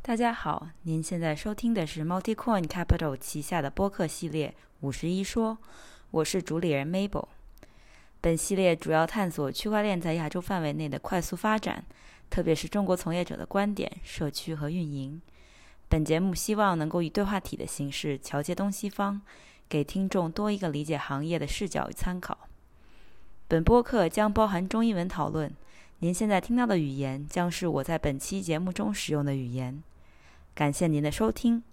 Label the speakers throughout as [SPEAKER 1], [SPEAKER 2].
[SPEAKER 1] 大家好，您现在收听的是 Multicoin Capital 旗下的播客系列51说，我是主理人 Mabel。本系列主要探索区块链在亚洲范围内的快速发展，特别是中国从业者的观点、社区和运营。本节目希望能够以对话体的形式桥接东西方，给听众多一个理解行业的视角与参考。本播客将包含中英文讨论，您现在听到的语言将是我在本期节目中使用的语言。感谢您的收听。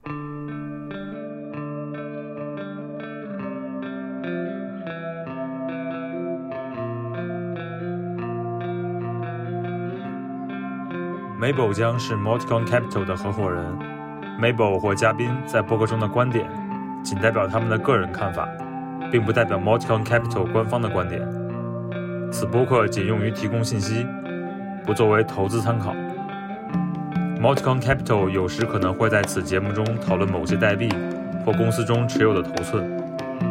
[SPEAKER 2] Mabel 将是 Multicoin Capital 的合伙人。Mabel 或嘉宾在播客中的观点仅代表他们的个人看法，并不代表 Multicoin Capital 官方的观点。此播客仅用于提供信息，不作为投资参考。Multicoin Capital 有时可能会在此节目中讨论某些代币或公司中持有的头寸。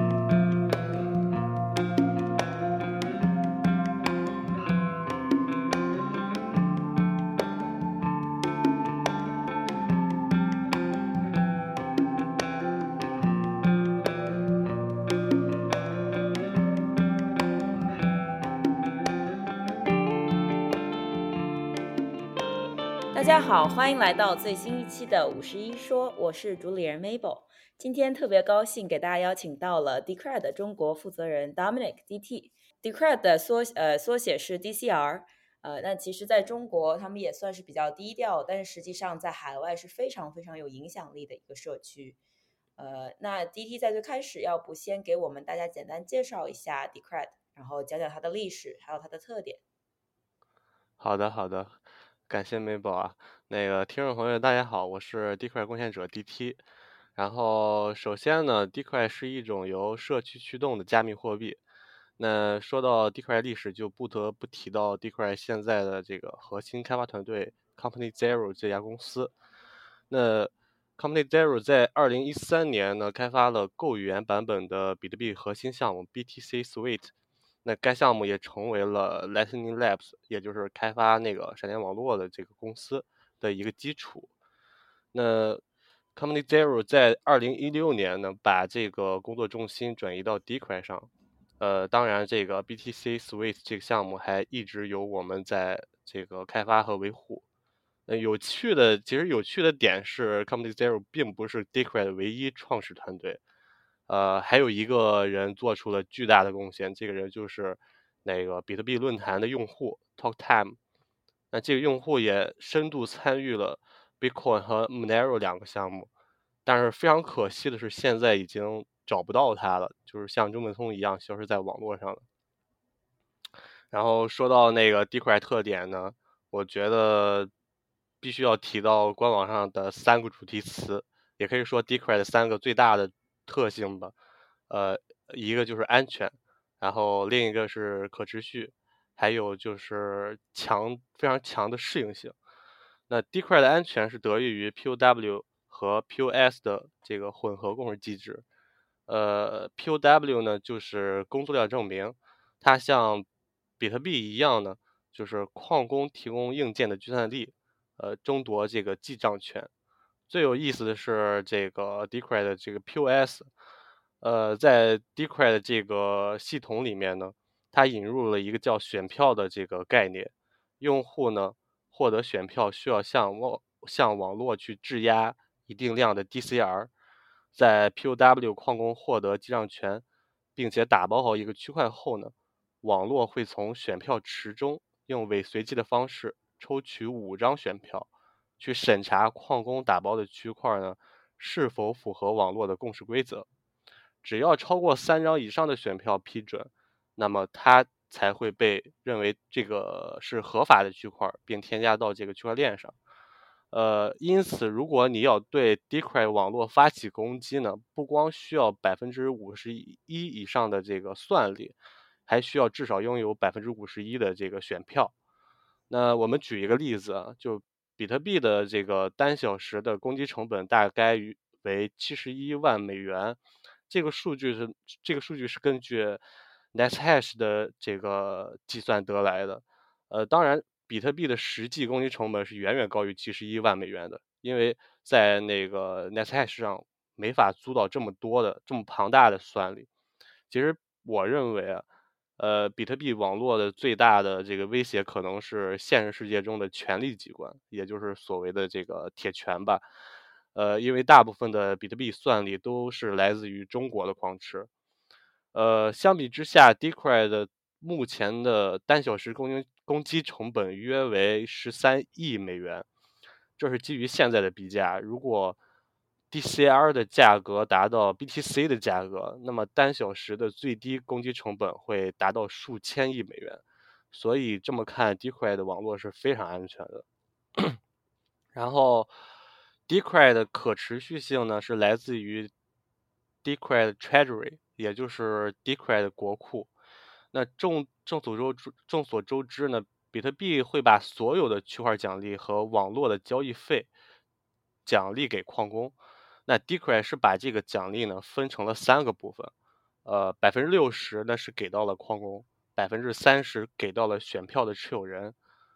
[SPEAKER 1] 大家好，欢迎来到最新一期的51说，我是主理人 Mabel。今天特别高兴给大家邀请到了 Decred 的中国负责人 Dominic DT。Decred 的缩写是 DCR。那其实在中国他们也算是比较低调，但是实际上在海外是非常非常有影响力的一个社区。那 DT 在最开始要不先给我们大家简单介绍一下 Decred， 然后讲讲它的历史还有它的特点。
[SPEAKER 3] 好的，感谢美宝啊。听众朋友大家好，我是 Decred 贡献者 DT。然后首先呢 ，Decred 是一种由社区驱动的加密货币。那说到 Decred 历史，就不得不提到 Decred 现在的这个核心开发团队 Company Zero 这家公司。那 Company Zero 在2013年呢开发了Go语言版本的比特币核心项目 BTC Suite。那该项目也成为了 Lightning Labs， 也就是开发闪电网络的这个公司的一个基础。那 Company Zero 在2016年呢，把这个工作重心转移到 Decred 上。当然，这个 BTC Suite 这个项目还一直由我们在这个开发和维护。其实有趣的点是 Company Zero 并不是 Decred 的唯一创始团队。还有一个人做出了巨大的贡献，这个人就是比特币论坛的用户 TalkTime。那这个用户也深度参与了 Bitcoin 和 Monero 两个项目，但是非常可惜的是，现在已经找不到他了，就是像中本聪一样消失在网络上了。然后说到Decred 特点呢，我觉得必须要提到官网上的3个主题词，也可以说 Decred 3个最大的特性吧。一个就是安全，然后另一个是可持续，还有就是非常强的适应性。那 Decred 的安全是得益于 POW 和 POS 的这个混合共识机制。POW 呢就是工作量证明，它像比特币一样呢，就是矿工提供硬件的计算力，争夺这个记账权。最有意思的是这个 Decred 的这个 POS。在 Decred 这个系统里面呢，它引入了一个叫选票的这个概念。用户呢获得选票需要向网络去质押一定量的 DCR， 在 POW 矿工获得记账权，并且打包好一个区块后呢，网络会从选票池中用伪随机的方式抽取5张选票，去审查矿工打包的区块呢是否符合网络的共识规则。只要超过3张以上的选票批准，那么它才会被认为这个是合法的区块，并添加到这个区块链上。因此，如果你要对 Decred 网络发起攻击呢，不光需要51%以上的这个算力，还需要至少拥有51%的这个选票。那我们举一个例子啊，就比特币的这个单小时的攻击成本大概为71万美元。这个数据是根据 NetHash 的这个计算得来的。当然，比特币的实际攻击成本是远远高于71万美元的， 因为在那个 Netscape 上没法租到这么多的这么庞大的算力。其实我认为啊，比特币网络的最大的这个威胁可能是现实世界中的权力机关，也就是所谓的这个铁拳吧。因为大部分的比特币算力都是来自于中国的矿池。相比之下 ，Decred 的目前的单小时攻击成本约为13亿美元，这是基于现在的币价。如果 DCR 的价格达到 BTC 的价格，那么单小时的最低攻击成本会达到数千亿美元。所以这么看 Decred 的网络是非常安全的。然后 Decred 的可持续性呢，是来自于 Decred Treasury，也就是 Decred 国库。那众所周知呢，比特币会把所有的区块奖励和网络的交易费奖励给矿工。那 Decred 是把这个奖励呢分成了3个部分，60%呢是给到了矿工，30%给到了选票的持有人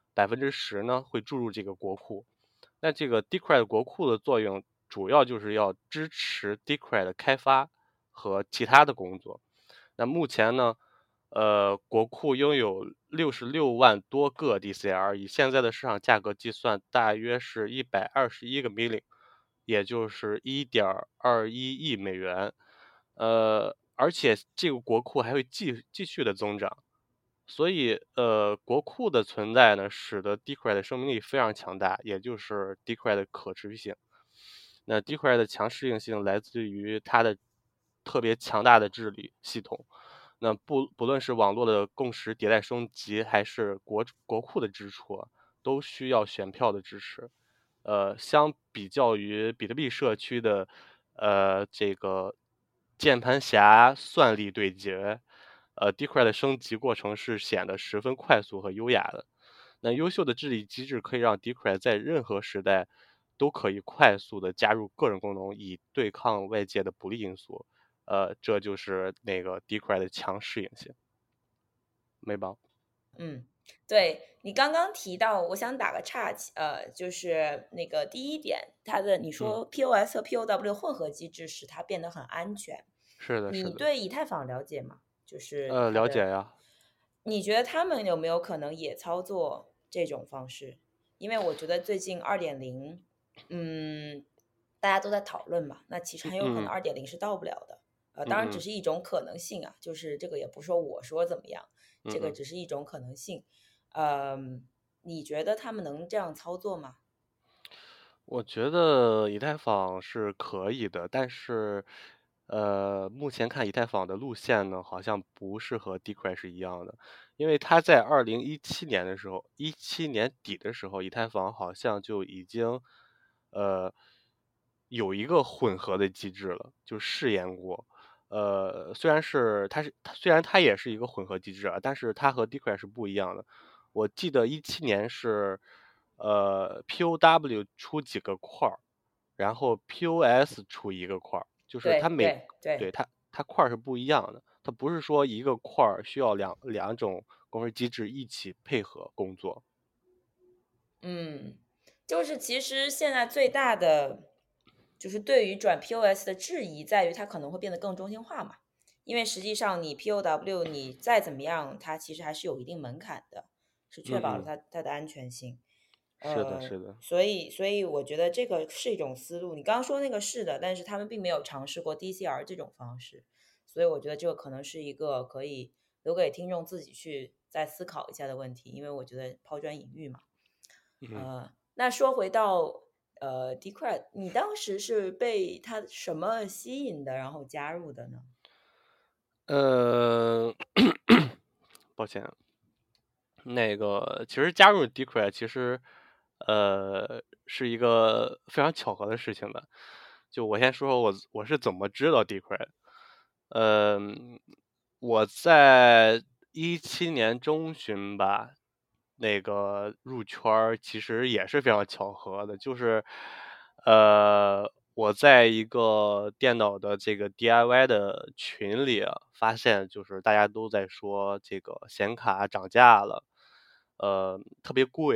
[SPEAKER 3] ，10%呢会注入这个国库。那这个 Decred 国库的作用主要就是要支持 Decred 的开发和其他的工作。那目前呢，国库拥有66万多个 DCR， 以现在的市场价格计算，大约是121个 million， 也就是1.21亿美元。而且这个国库还会继续的增长。所以，国库的存在呢，使得 Decred 的生命力非常强大，也就是 Decred 的可持续性。那 Decred 的强适应性来自于它的特别强大的治理系统。那不论是网络的共识迭代升级，还是国库的支出，都需要选票的支持。相比较于比特币社区的这个键盘侠算力对决，Decred 的升级过程是显得十分快速和优雅的。那优秀的治理机制可以让 Decred 在任何时代都可以快速的加入个人功能，以对抗外界的不利因素。这就是那个 Decred 的强适应性。没吧？
[SPEAKER 1] 对你刚刚提到，我想打个岔，就是那个第一点，你说 POS 和 POW 混合机制使它变得很安全。
[SPEAKER 3] 是的，是
[SPEAKER 1] 你
[SPEAKER 3] 的。
[SPEAKER 1] 对以太坊了解吗？就是
[SPEAKER 3] 了解呀。
[SPEAKER 1] 你觉得他们有没有可能也操作这种方式？因为我觉得最近2.0，大家都在讨论嘛，那其实很有可能2.0是到不了的。当然只是一种可能性啊，就是这个也不说我说怎么样，这个只是一种可能性。你觉得他们能这样操作吗？
[SPEAKER 3] 我觉得以太坊是可以的，但是，目前看以太坊的路线呢，好像不是和 Decred 是一样的，因为它在2017年的时候，17年底的时候，以太坊好像就已经，呃，有一个混合的机制了，就试验过。虽然它也是一个混合机制啊，但是它和 Decred 是不一样的。我记得17年是，POW 出几个块儿，然后 POS 出一个块儿，就是它
[SPEAKER 1] 对对对。
[SPEAKER 3] 对它块儿是不一样的，它不是说一个块儿需要两种共识机制一起配合工作。
[SPEAKER 1] 就是其实现在最大的就是对于转 POS 的质疑在于它可能会变得更中心化嘛，因为实际上你 POW 你再怎么样，它其实还是有一定门槛的，是确保了它的安全性。
[SPEAKER 3] 是的，是的。
[SPEAKER 1] 所以我觉得这个是一种思路。你刚刚说那个是的，但是他们并没有尝试过 DCR 这种方式，所以我觉得这个可能是一个可以留给听众自己去再思考一下的问题，因为我觉得抛砖引玉嘛。那说回到Decred，你当时是被他什么吸引的，然后加入的呢？
[SPEAKER 3] 抱歉。那个其实加入 Decred 其实是一个非常巧合的事情吧。就我先说说我是怎么知道 Decred。我在17年中旬吧，那个入圈儿其实也是非常巧合的，就是我在一个电脑的这个 DIY 的群里啊，发现就是大家都在说这个显卡涨价了，特别贵。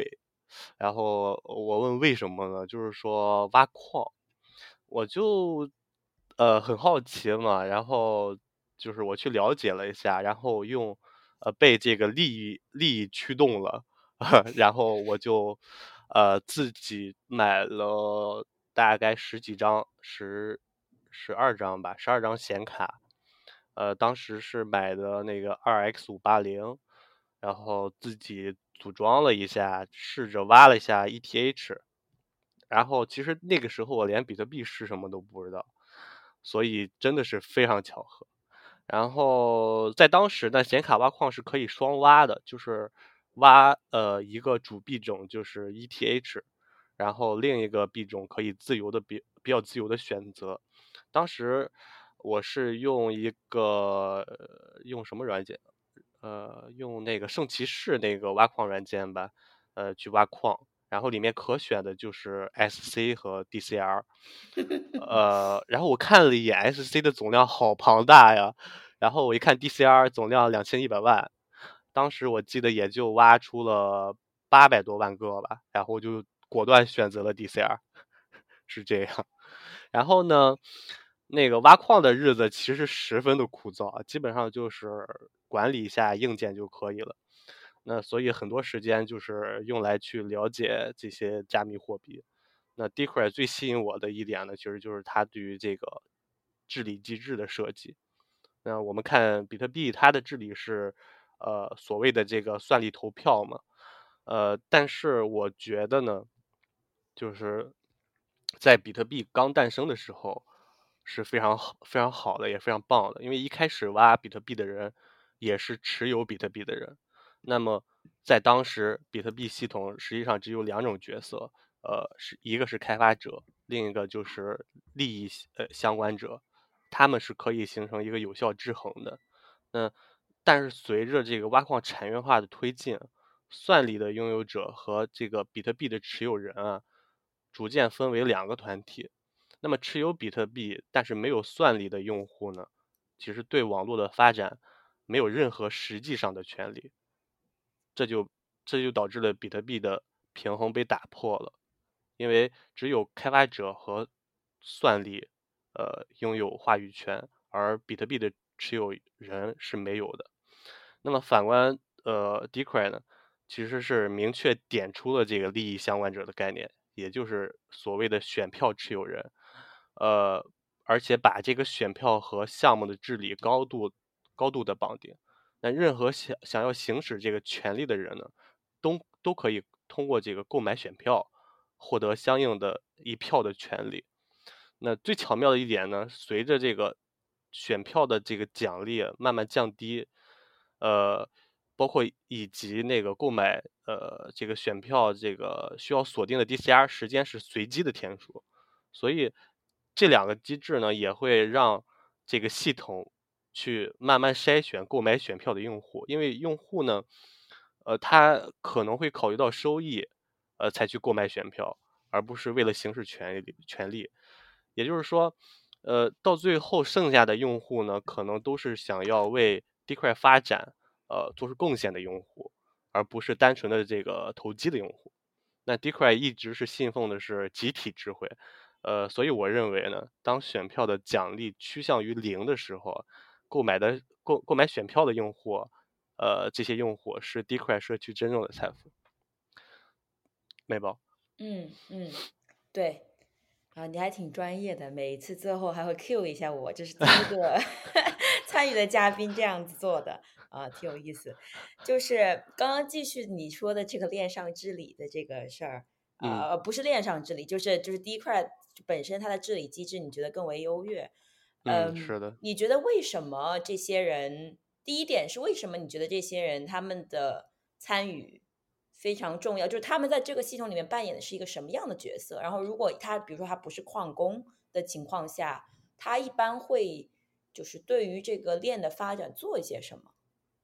[SPEAKER 3] 然后我问为什么呢？就是说挖矿，我就很好奇嘛，然后就是我去了解了一下，然后被这个利益驱动了，然后我就自己买了大概十几张，十二张吧，12张显卡，当时是买的那个2X580，然后自己组装了一下，试着挖了一下 ETH，然后其实那个时候我连比特币是什么都不知道，所以真的是非常巧合。然后在当时呢，显卡挖矿是可以双挖的，就是挖一个主币种就是 ETH，然后另一个币种可以比较自由的选择。当时我是用用什么软件？用那个圣骑士那个挖矿软件吧，去挖矿，然后里面可选的就是 SC 和 DCR，然后我看了一眼 SC 的总量好庞大呀，然后我一看 DCR 总量2100万，当时我记得也就挖出了800多万个吧，然后就果断选择了 DCR，是这样。然后呢，那个挖矿的日子其实十分的枯燥啊，基本上就是管理一下硬件就可以了。那所以很多时间就是用来去了解这些加密货币。那 Decred 最吸引我的一点呢，其实就是它对于这个治理机制的设计。那我们看比特币，它的治理是所谓的这个算力投票嘛，但是我觉得呢，就是在比特币刚诞生的时候是非常好的，也非常棒的，因为一开始挖比特币的人也是持有比特币的人。那么在当时，比特币系统实际上只有两种角色，一个是开发者，另一个就是利益相关者，他们是可以形成一个有效制衡的。那但是随着这个挖矿产业化的推进，算力的拥有者和这个比特币的持有人啊，逐渐分为两个团体。那么持有比特币但是没有算力的用户呢，其实对网络的发展没有任何实际上的权利，这就这就导致了比特币的平衡被打破了，因为只有开发者和算力拥有话语权，而比特币的持有人是没有的。那么反观Decred 呢，其实是明确点出了这个利益相关者的概念，也就是所谓的选票持有人，呃，而且把这个选票和项目的治理高度的绑定。那任何想要行使这个权利的人呢，都可以通过这个购买选票，获得相应的一票的权利。那最巧妙的一点呢，随着这个选票的这个奖励慢慢降低，呃，包括以及那个购买这个选票这个需要锁定的 DCR 时间是随机的天数，所以这两个机制呢也会让这个系统去慢慢筛选购买选票的用户，因为用户呢，他可能会考虑到收益，才去购买选票，而不是为了行使权利。也就是说，到最后剩下的用户呢，可能都是想要为 Decred 发展做出贡献的用户，而不是单纯的这个投机的用户。那 Decred 一直是信奉的是集体智慧，所以我认为呢，当选票的奖励趋向于零的时候，购买选票的用户，这些用户是 Decred 社区真正的财富。美宝。
[SPEAKER 1] 嗯嗯，对。啊，你还挺专业的，每一次最后还会 cue 一下我，这是第一个参与的嘉宾这样子做的，啊，挺有意思。就是刚刚继续你说的这个链上治理的这个事儿，
[SPEAKER 3] 嗯
[SPEAKER 1] 不是链上治理，就是第一块本身它的治理机制，你觉得更为优越。
[SPEAKER 3] 嗯，是的。
[SPEAKER 1] 你觉得为什么这些人？第一点是为什么你觉得这些人他们的参与非常重要，就是他们在这个系统里面扮演的是一个什么样的角色？然后，如果他比如说他不是矿工的情况下，他一般会就是对于这个链的发展做一些什么？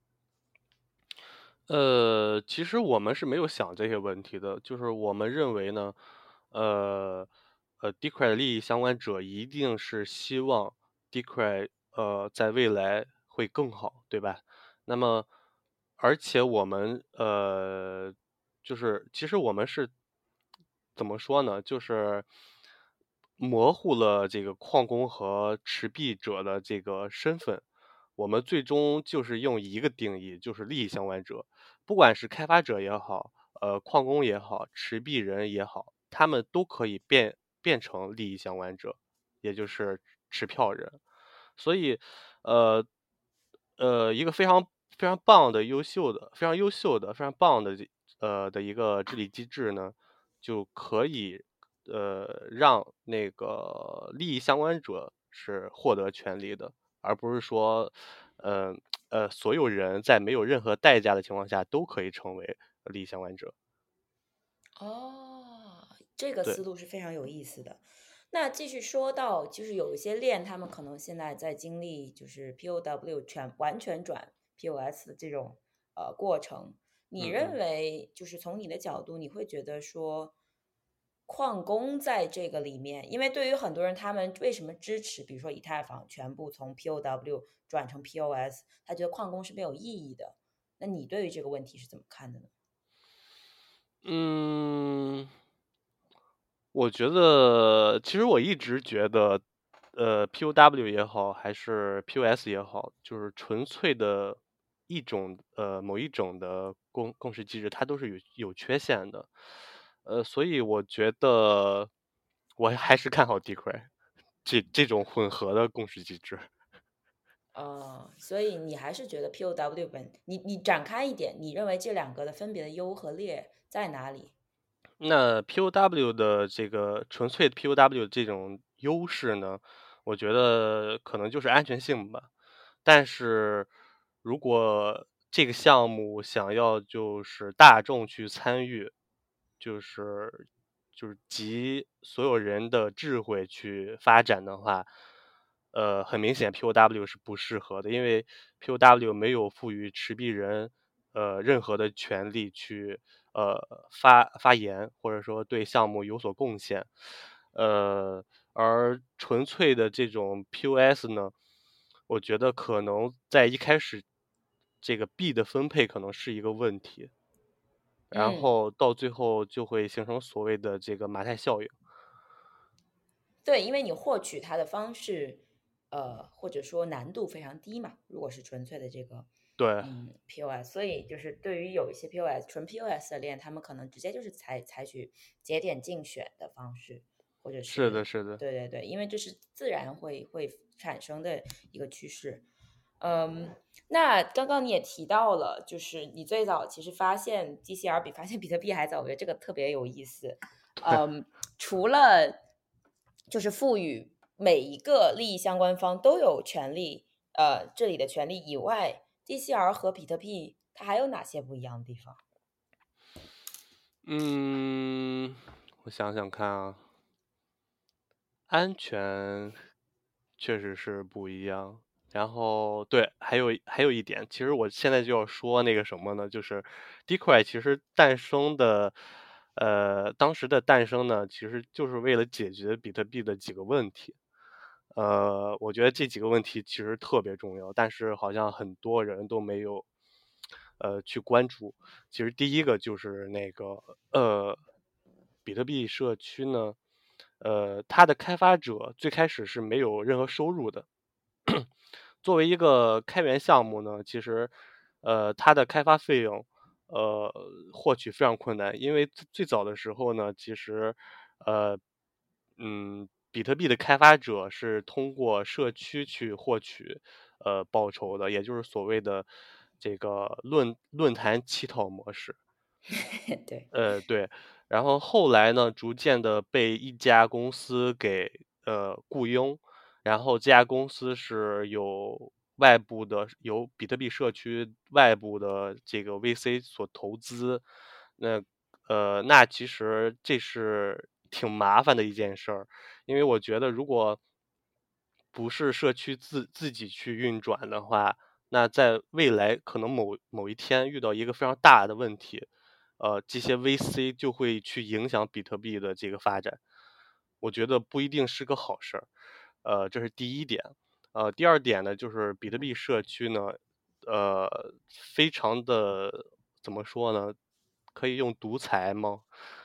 [SPEAKER 3] 其实我们是没有想这些问题的，就是我们认为呢，Decred 利益相关者一定是希望 Decred 在未来会更好，对吧？那么，而且我们就是其实我们是怎么说呢？就是模糊了这个矿工和持币者的这个身份。我们最终就是用一个定义，就是利益相关者。不管是开发者也好，矿工也好，持币人也好，他们都可以变成利益相关者，也就是持票人。所以，呃一个非常棒的、非常优秀的、非常棒的的一个治理机制呢，就可以让那个利益相关者是获得权利的，而不是说呃所有人在没有任何代价的情况下都可以成为利益相关者。
[SPEAKER 1] 哦，这个思
[SPEAKER 3] 对。
[SPEAKER 1] 路是非常有意思的。那继续说到，就是有一些链，他们可能现在在经历就是 POW 完全转 POS 的这种过程。你认
[SPEAKER 3] 嗯嗯。
[SPEAKER 1] 为，就是从你的角度，你会觉得说，矿工在这个里面，因为对于很多人，他们为什么支持，比如说以太坊全部从 POW 转成 POS，他觉得矿工是没有意义的。那你对于这个问题是怎么看的呢？
[SPEAKER 3] 嗯，我觉得，其实我一直觉得，POW 也好，还是 POS 也好，就是纯粹的某一种的共识机制，它都是有缺陷的。所以我觉得我还是看好 DeFi 这种混合的共识机制。
[SPEAKER 1] 所以你还是觉得 POW 你展开一点，你认为这两个的分别的优和劣在哪里？
[SPEAKER 3] 那 POW 的这个纯粹的 POW 这种优势呢，我觉得可能就是安全性吧。但是如果这个项目想要就是大众去参与，就是集所有人的智慧去发展的话，很明显 POW 是不适合的，因为 POW 没有赋予持币人任何的权利去发言，或者说对项目有所贡献。而纯粹的这种 POS 呢，我觉得可能在一开始这个币的分配可能是一个问题，然
[SPEAKER 1] 嗯，
[SPEAKER 3] 后到最后就会形成所谓的这个马太效应。
[SPEAKER 1] 对，因为你获取它的方式，或者说难度非常低嘛。如果是纯粹的这个，
[SPEAKER 3] 对，
[SPEAKER 1] POS，所以就是对于有一些 纯 POS 的链，他们可能直接就是采取节点竞选的方式，或者
[SPEAKER 3] 是的，
[SPEAKER 1] 是
[SPEAKER 3] 是的。
[SPEAKER 1] 对对对，因为这是自然会产生的一个趋势。那刚刚你也提到了，就是你最早其实发现 DCR 比发现比特币还早，我觉得这个特别有意思。
[SPEAKER 3] 对。
[SPEAKER 1] 除了就是赋予每一个利益相关方都有权利，这里的权利以外，DCR 和比特币它还有哪些不一样的地方？
[SPEAKER 3] 嗯，我想想看啊，安全确实是不一样。然后对，还有一点，其实我现在就要说那个什么呢，就是 DeFi 其实当时的诞生呢，其实就是为了解决比特币的几个问题。我觉得这几个问题其实特别重要，但是好像很多人都没有去关注。其实第一个就是那个比特币社区呢，它的开发者最开始是没有任何收入的。作为一个开源项目呢，其实它的开发费用呃获取非常困难，因为最早的时候呢，其实呃比特币的开发者是通过社区去获取报酬的，也就是所谓的这个论坛乞讨模式。
[SPEAKER 1] 对，
[SPEAKER 3] 对，然后后来呢，逐渐的被一家公司给雇佣，然后这家公司是由比特币社区外部的这个 VC 所投资。那那其实这是挺麻烦的一件事儿，因为我觉得如果不是社区自己去运转的话，那在未来可能某一天遇到一个非常大的问题，这些 VC 就会去影响比特币的这个发展，我觉得不一定是个好事儿。这是第一点。第二点呢，就是比特币社区呢，非常的怎么说呢？ 可以用独裁吗？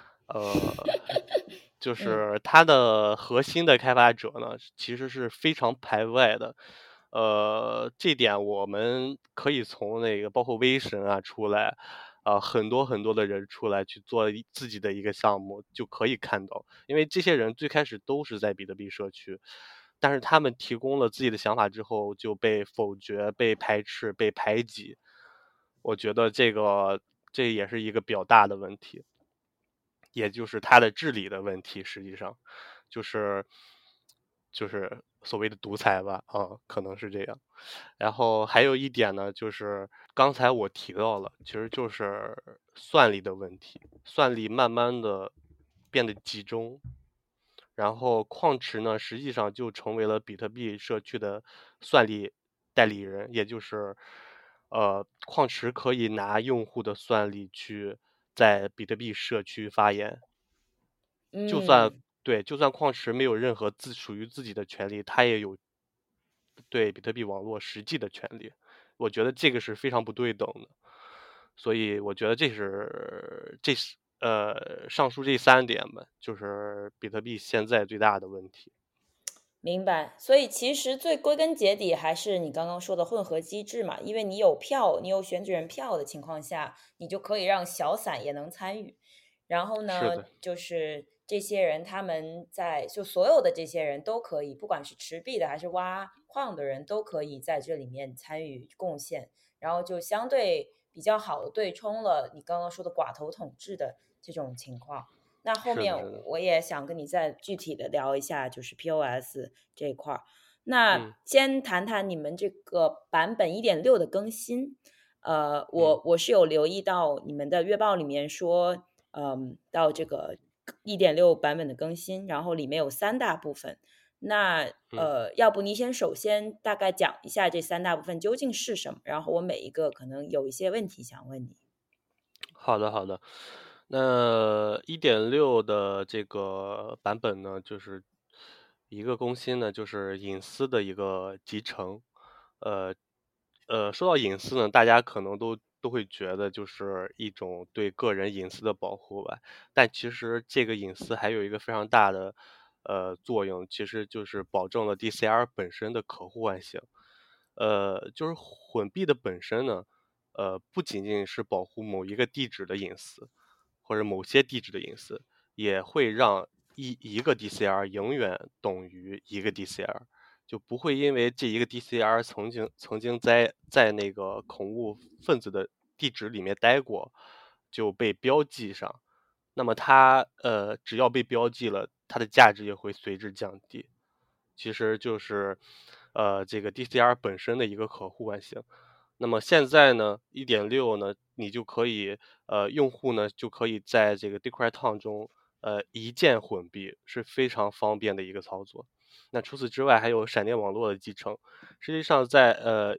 [SPEAKER 3] 就
[SPEAKER 1] 嗯
[SPEAKER 3] 是它的核心的开发者呢，其实是非常排外的。这点我们可以从那个包括威神啊出来，很多很多的人出来去做自己的一个项目，就可以看到，因为这些人最开始都是在比特币社区，但是他们提供了自己的想法之后，就被否决、被排斥、被排挤。我觉得这也是一个比较大的问题。也就是它的治理的问题，实际上就是就是所谓的独裁吧，可能是这样。然后还有一点呢，就是刚才我提到了，其实就是算力的问题，算力慢慢的变得集中，然后矿池呢，实际上就成为了比特币社区的算力代理人，也就是矿池可以拿用户的算力去在比特币社区发言。就算
[SPEAKER 1] 嗯。
[SPEAKER 3] 对，就算矿池没有任何属于自己的权利，它也有对比特币网络实际的权利。我觉得这个是非常不对等的，所以我觉得这是上述这3点吧，就是比特币现在最大的问题。
[SPEAKER 1] 明白，所以其实最归根结底还是你刚刚说的混合机制嘛，因为你有票，你有选举人票的情况下，你就可以让小散也能参与。然后呢，
[SPEAKER 3] 是的，
[SPEAKER 1] 就是这些人他们就所有的这些人都可以，不管是持币的还是挖矿的人，都可以在这里面参与贡献，然后就相对比较好的对冲了你刚刚说的寡头统治的这种情况。那后面
[SPEAKER 3] 是的，是的，
[SPEAKER 1] 我也想跟你再具体的聊一下，就是 POS 这一块儿。那
[SPEAKER 3] 嗯
[SPEAKER 1] 先谈谈你们这个版本1.6的更新。
[SPEAKER 3] 嗯
[SPEAKER 1] 我是有留意到你们的月报里面说，到这个1.6版本的更新，然后里面有3大部分。那
[SPEAKER 3] 嗯。
[SPEAKER 1] 要不你首先大概讲一下这3大部分究竟是什么，然后我每一个可能有一些问题想问你。
[SPEAKER 3] 好的，好的。那1.6的这个版本呢，就是一个更新呢，就是隐私的一个集成。呃说到隐私呢，大家可能都会觉得就是一种对个人隐私的保护吧，但其实这个隐私还有一个非常大的作用，其实就是保证了 DCR 本身的可互换性。就是混币的本身呢。不仅仅是保护某一个地址的隐私，或者某些地址的隐私，也会让一个 DCR 永远等于一个 DCR，就不会因为这一个 DCR 曾经在那个恐怖分子的地址里面待过，就被标记上。那么它只要被标记了，它的价值也会随之降低。其实就是这个 DCR 本身的一个可互换性。那么现在呢，1.6呢，你就可以用户呢就可以在这个 DeCryTown 中一键混币，是非常方便的一个操作。那除此之外，还有闪电网络的继承。实际上在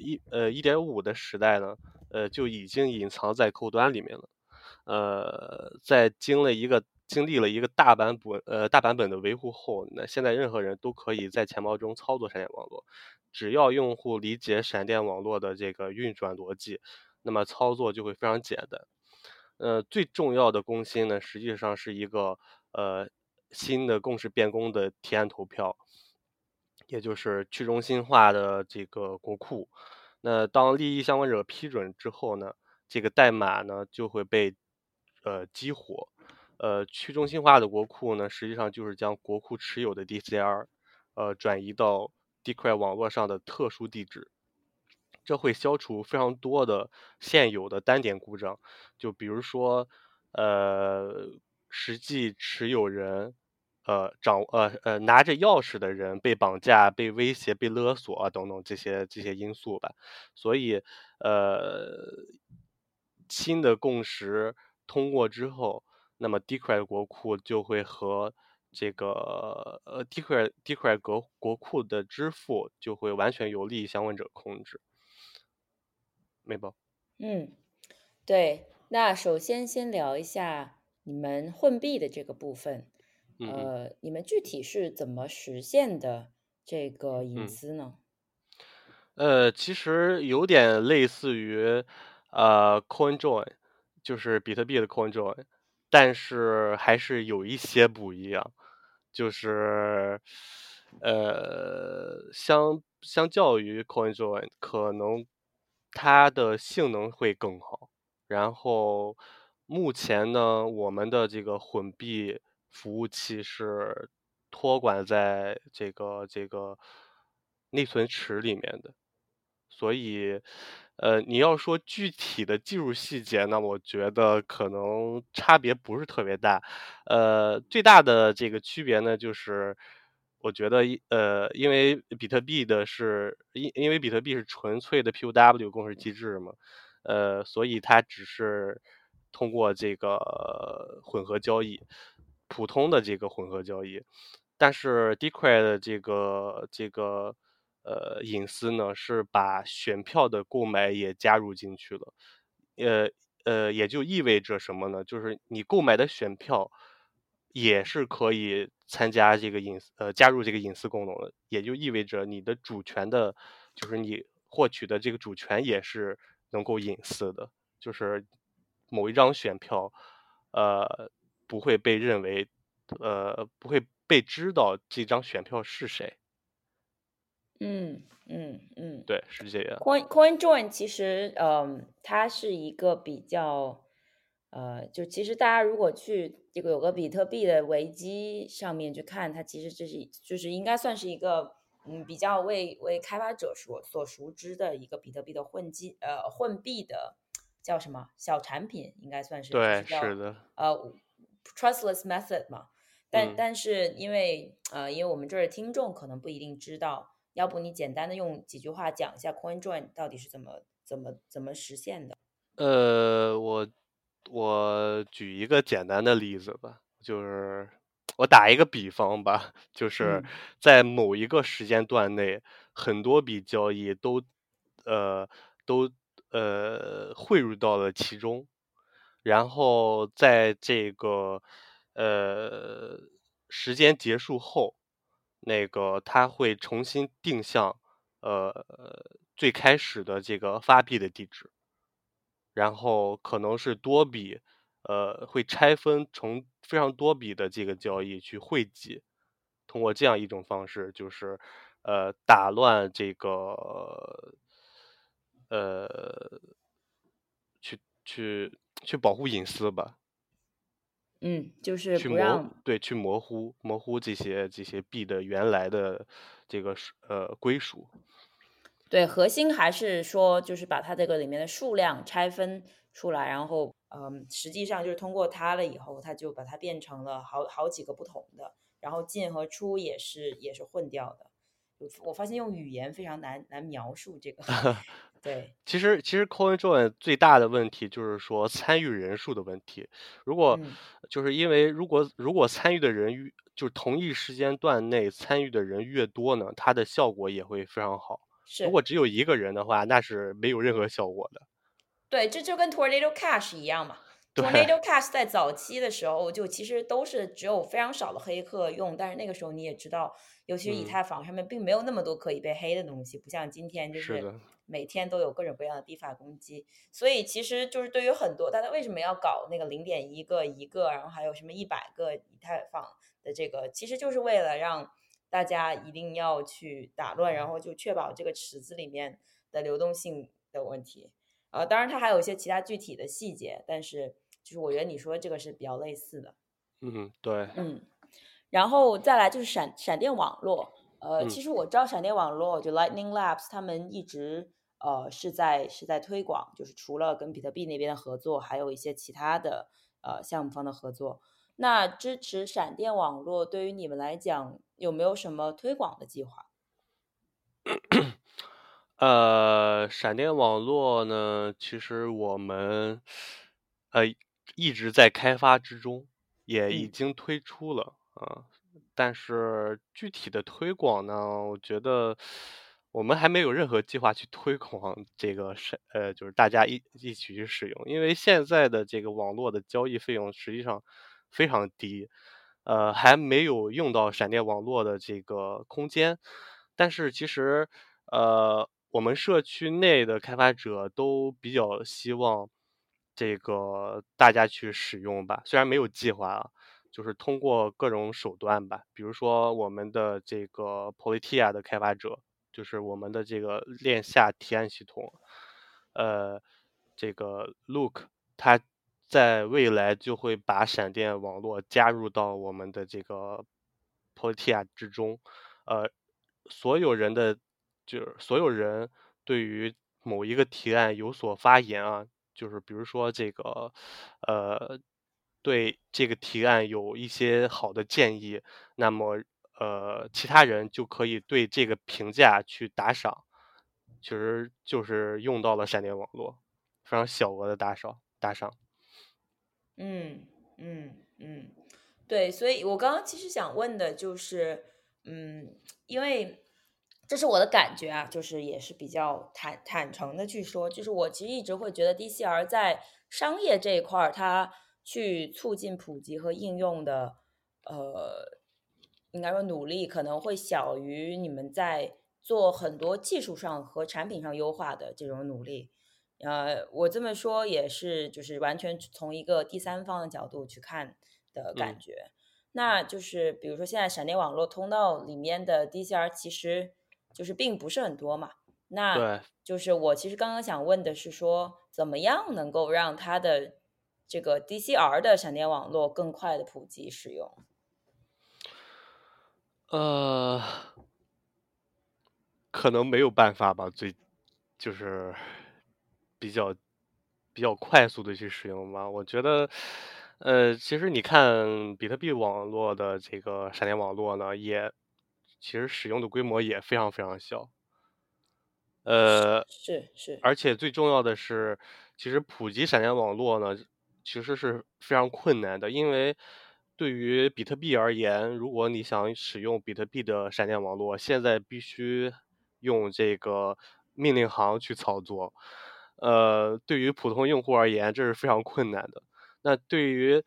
[SPEAKER 3] 1.5的时代呢，就已经隐藏在客户端里面了。在经历了一个大版本的维护后，那现在任何人都可以在钱包中操作闪电网络，只要用户理解闪电网络的这个运转逻辑，那么操作就会非常简单。最重要的更新呢，实际上是一个新的共识变更的提案投票，也就是去中心化的这个国库。那当利益相关者批准之后呢，这个代码呢就会被激活。去中心化的国库呢，实际上就是将国库持有的 DCR，转移到 Decry 网络上的特殊地址。这会消除非常多的现有的单点故障，就比如说，实际持有人，拿着钥匙的人被绑架、被威胁、被勒索啊等等这些因素吧。所以，新的共识通过之后，那么 Decry 国库就会和这个Decry 国库的支付就会完全由利益相关者控制。没吧？
[SPEAKER 1] 嗯，对，那首先聊一下你们混币的这个部分。
[SPEAKER 3] 嗯嗯
[SPEAKER 1] 你们具体是怎么实现的这个隐
[SPEAKER 3] 嗯。
[SPEAKER 1] 私呢？
[SPEAKER 3] 其实有点类似于CoinJoin， 就是比特币的 CoinJoin，但是还是有一些不一样，就是相较于 CoinJoin，可能它的性能会更好。然后目前呢，我们的这个混币服务器是托管在这个内存池里面的。所以，你要说具体的技术细节呢，我觉得可能差别不是特别大。最大的这个区别呢，就是我觉得因为比特币因为比特币是纯粹的 POW 共识机制嘛，所以它只是通过这个混合交易，普通的这个混合交易。但是 Decred 的这个隐私呢，是把选票的购买也加入进去了。呃也就意味着什么呢？就是你购买的选票也是可以参加这个加入这个隐私功能的，也就意味着你的主权的，就是你获取的这个主权也是能够隐私的，就是某一张选票，呃，不会被认为，不会被知道这张选票是谁。
[SPEAKER 1] 嗯嗯嗯。
[SPEAKER 3] 对，是这样。
[SPEAKER 1] CoinJoin 其实，它是一个比较，就其实大家如果去这个有个比特币的维基上面去看，它其实就是应该算是一个，比较为开发者所熟知的一个比特币的混币的叫什么小产品，应该算是就
[SPEAKER 3] 对，
[SPEAKER 1] 是叫
[SPEAKER 3] 是的。
[SPEAKER 1] trustless method 嘛。但
[SPEAKER 3] 嗯。
[SPEAKER 1] 但是因为我们这儿的听众可能不一定知道，要不你简单的用几句话讲一下 CoinJoin 到底是怎么实现的？
[SPEAKER 3] 我举一个简单的例子吧，就是我打一个比方吧，就是
[SPEAKER 1] 嗯
[SPEAKER 3] 在某一个时间段内，很多笔交易呃都汇入到了其中，然后在这个呃时间结束后，那个它会重新定向最开始的这个发币的地址。然后可能是多笔，会拆分成非常多笔的这个交易去汇集，通过这样一种方式，就是打乱这个呃去保护隐私吧，
[SPEAKER 1] 就是不让
[SPEAKER 3] 去模糊这些币的原来的这个归属。
[SPEAKER 1] 对，核心还是说，就是把它这个里面的数量拆分出来，然后，实际上就是通过它了以后，它就把它变成了好几个不同的，然后进和出也是混掉的。我发现用语言非常难描述这个，对，
[SPEAKER 3] 其实 CoinJoin 最大的问题就是说参与人数的问题。如果
[SPEAKER 1] 嗯，
[SPEAKER 3] 就是因为如果参与的人就是同一时间段内参与的人越多呢，它的效果也会非常好。如果
[SPEAKER 1] 是。
[SPEAKER 3] 只有一个人的话，那是没有任何效果的。
[SPEAKER 1] 对，这就跟 Tornado Cash 一样嘛。
[SPEAKER 3] 对。
[SPEAKER 1] Tornado Cash 在早期的时候，就其实都是只有非常少的黑客用，但是那个时候你也知道，尤其是以
[SPEAKER 3] 嗯，
[SPEAKER 1] 太坊上面并没有那么多可以被黑的东西，不像今天就是
[SPEAKER 3] 是的。
[SPEAKER 1] 每天都有各种各样的 DeFi 攻击，所以其实就是对于很多大家为什么要搞那个0.1个一个，然后还有什么100个以太坊的这个，其实就是为了让大家一定要去打乱，然后就确保这个池子里面的流动性的问题。当然它还有一些其他具体的细节，但是就是我觉得你说这个是比较类似的，
[SPEAKER 3] 嗯，对。
[SPEAKER 1] 嗯，然后再来就是闪电网络，
[SPEAKER 3] 嗯。
[SPEAKER 1] 其实我知道闪电网络就 Lightning Labs 他们一直是在推广，就是除了跟比特币那边的合作，还有一些其他的项目方的合作。那支持闪电网络对于你们来讲有没有什么推广的计划？
[SPEAKER 3] 闪电网络呢，其实我们呃一直在开发之中，也已
[SPEAKER 1] 嗯，
[SPEAKER 3] 经推出了啊。但是具体的推广呢，我觉得我们还没有任何计划去推广这个就是大家一起去使用，因为现在的这个网络的交易费用实际上非常低，还没有用到闪电网络的这个空间。但是其实，我们社区内的开发者都比较希望这个大家去使用吧，虽然没有计划啊，就是通过各种手段吧，比如说我们的这个 Politia 的开发者，就是我们的这个链下提案系统，这个 Luke，它在未来就会把闪电网络加入到我们的这个 Politia 之中，呃，所有人的就是所有人对于某一个提案有所发言啊，就是比如说这个，对这个提案有一些好的建议，那么其他人就可以对这个评价去打赏，其实就是用到了闪电网络，非常小额的打赏。
[SPEAKER 1] 嗯嗯，对，所以我刚刚其实想问的就是，因为这是我的感觉啊，就是也是比较坦诚的去说，就是我其实一直会觉得 DCR 在商业这一块儿，它去促进普及和应用的，应该说努力可能会小于你们在做很多技术上和产品上优化的这种努力。我这么说也是，就是完全从一个第三方的角度去看的感
[SPEAKER 3] 嗯，
[SPEAKER 1] 觉。那就是比如说现在闪电网络通道里面的 DCR 其实就是并不是很多嘛。那
[SPEAKER 3] 对，
[SPEAKER 1] 就是我其实刚刚想问的是说，怎么样能够让它的这个 DCR 的闪电网络更快的普及使用？
[SPEAKER 3] 呃，可能没有办法吧，就是比较比较快速的去使用吧。我觉得，其实你看比特币网络的这个闪电网络呢，其实使用的规模也非常非常小。呃，
[SPEAKER 1] 是，
[SPEAKER 3] 而且最重要的是，其实普及闪电网络呢，其实是非常困难的，因为对于比特币而言，如果你想使用比特币的闪电网络，现在必须用这个命令行去操作。对于普通用户而言，这是非常困难的。那对于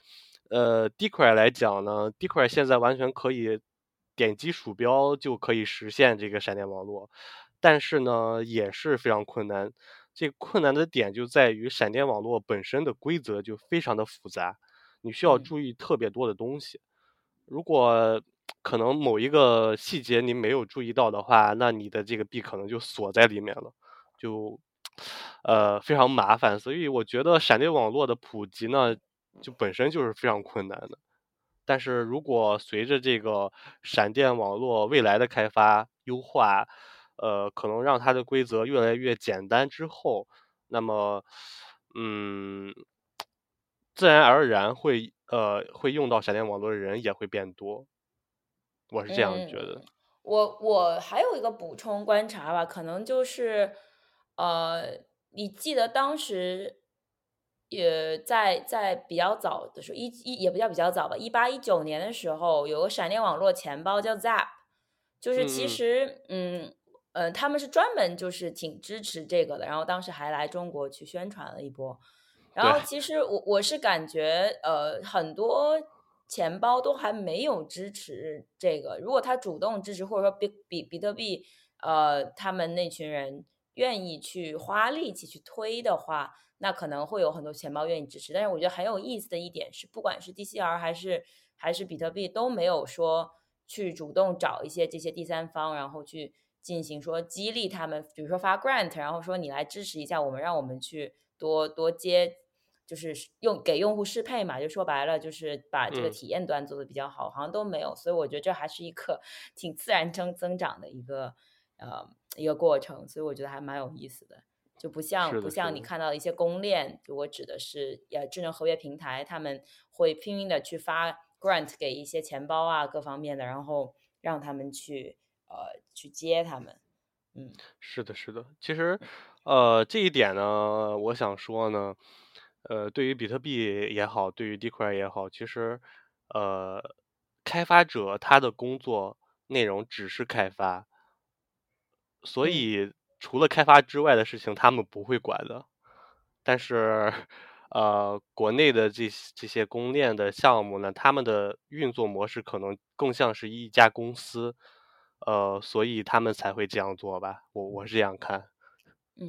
[SPEAKER 3] Decred 来讲呢，Decred 现在完全可以点击鼠标就可以实现这个闪电网络，但是呢，也是非常困难。这个困难的点就在于闪电网络本身的规则就非常的复杂，你需要
[SPEAKER 1] 嗯
[SPEAKER 3] 注意特别多的东西。如果可能某一个细节你没有注意到的话，那你的这个币可能就锁在里面了，就非常麻烦。所以我觉得闪电网络的普及呢，就本身就是非常困难的。但是如果随着这个闪电网络未来的开发优化，可能让它的规则越来越简单之后，那么，嗯，自然而然会用到闪电网络的人也会变多，我是这样觉
[SPEAKER 1] 嗯，
[SPEAKER 3] 得。
[SPEAKER 1] 我还有一个补充观察吧，可能就是，你记得当时也在比较早的时候，也不叫比较早吧，18、19年的时候，有个闪电网络钱包叫 Zap，就是其
[SPEAKER 3] 嗯嗯，
[SPEAKER 1] 实，他们是专门就是挺支持这个的，然后当时还来中国去宣传了一波。然
[SPEAKER 3] 对，
[SPEAKER 1] 后其实我是感觉，很多钱包都还没有支持这个。如果他主动支持，或者说比特币，他们那群人愿意去花力气去推的话，那可能会有很多钱包愿意支持。但是我觉得很有意思的一点是，不管是 DCR 还是比特币，都没有说去主动找一些这些第三方，然后去进行说激励他们，比如说发 grant，然后说你来支持一下我们，让我们去多接，就是给用户适配嘛，就说白了就是把这个
[SPEAKER 3] 嗯，
[SPEAKER 1] 体验端做的比较好，好像都没有，所以我觉得这还是一个挺自然增长的一个过程，所以我觉得还蛮有意思的。就不像
[SPEAKER 3] 是的，是
[SPEAKER 1] 不像你
[SPEAKER 3] 的。
[SPEAKER 1] 看到的一些公链，就我指的是智能合约平台，他们会拼命的去发 grant 给一些钱包啊各方面的，然后让他们去接他们。嗯
[SPEAKER 3] 是的，是的。其实，这一点呢，我想说呢，对于比特币也好，对于 Decred 也好，其实，呃，开发者他的工作内容只是开发，所
[SPEAKER 1] 嗯
[SPEAKER 3] 以除了开发之外的事情，他们不会管的。但是，国内的这些公链的项目呢，他们的运作模式可能更像是一家公司，所以他们才会这样做吧，我是这样看。
[SPEAKER 1] 嗯。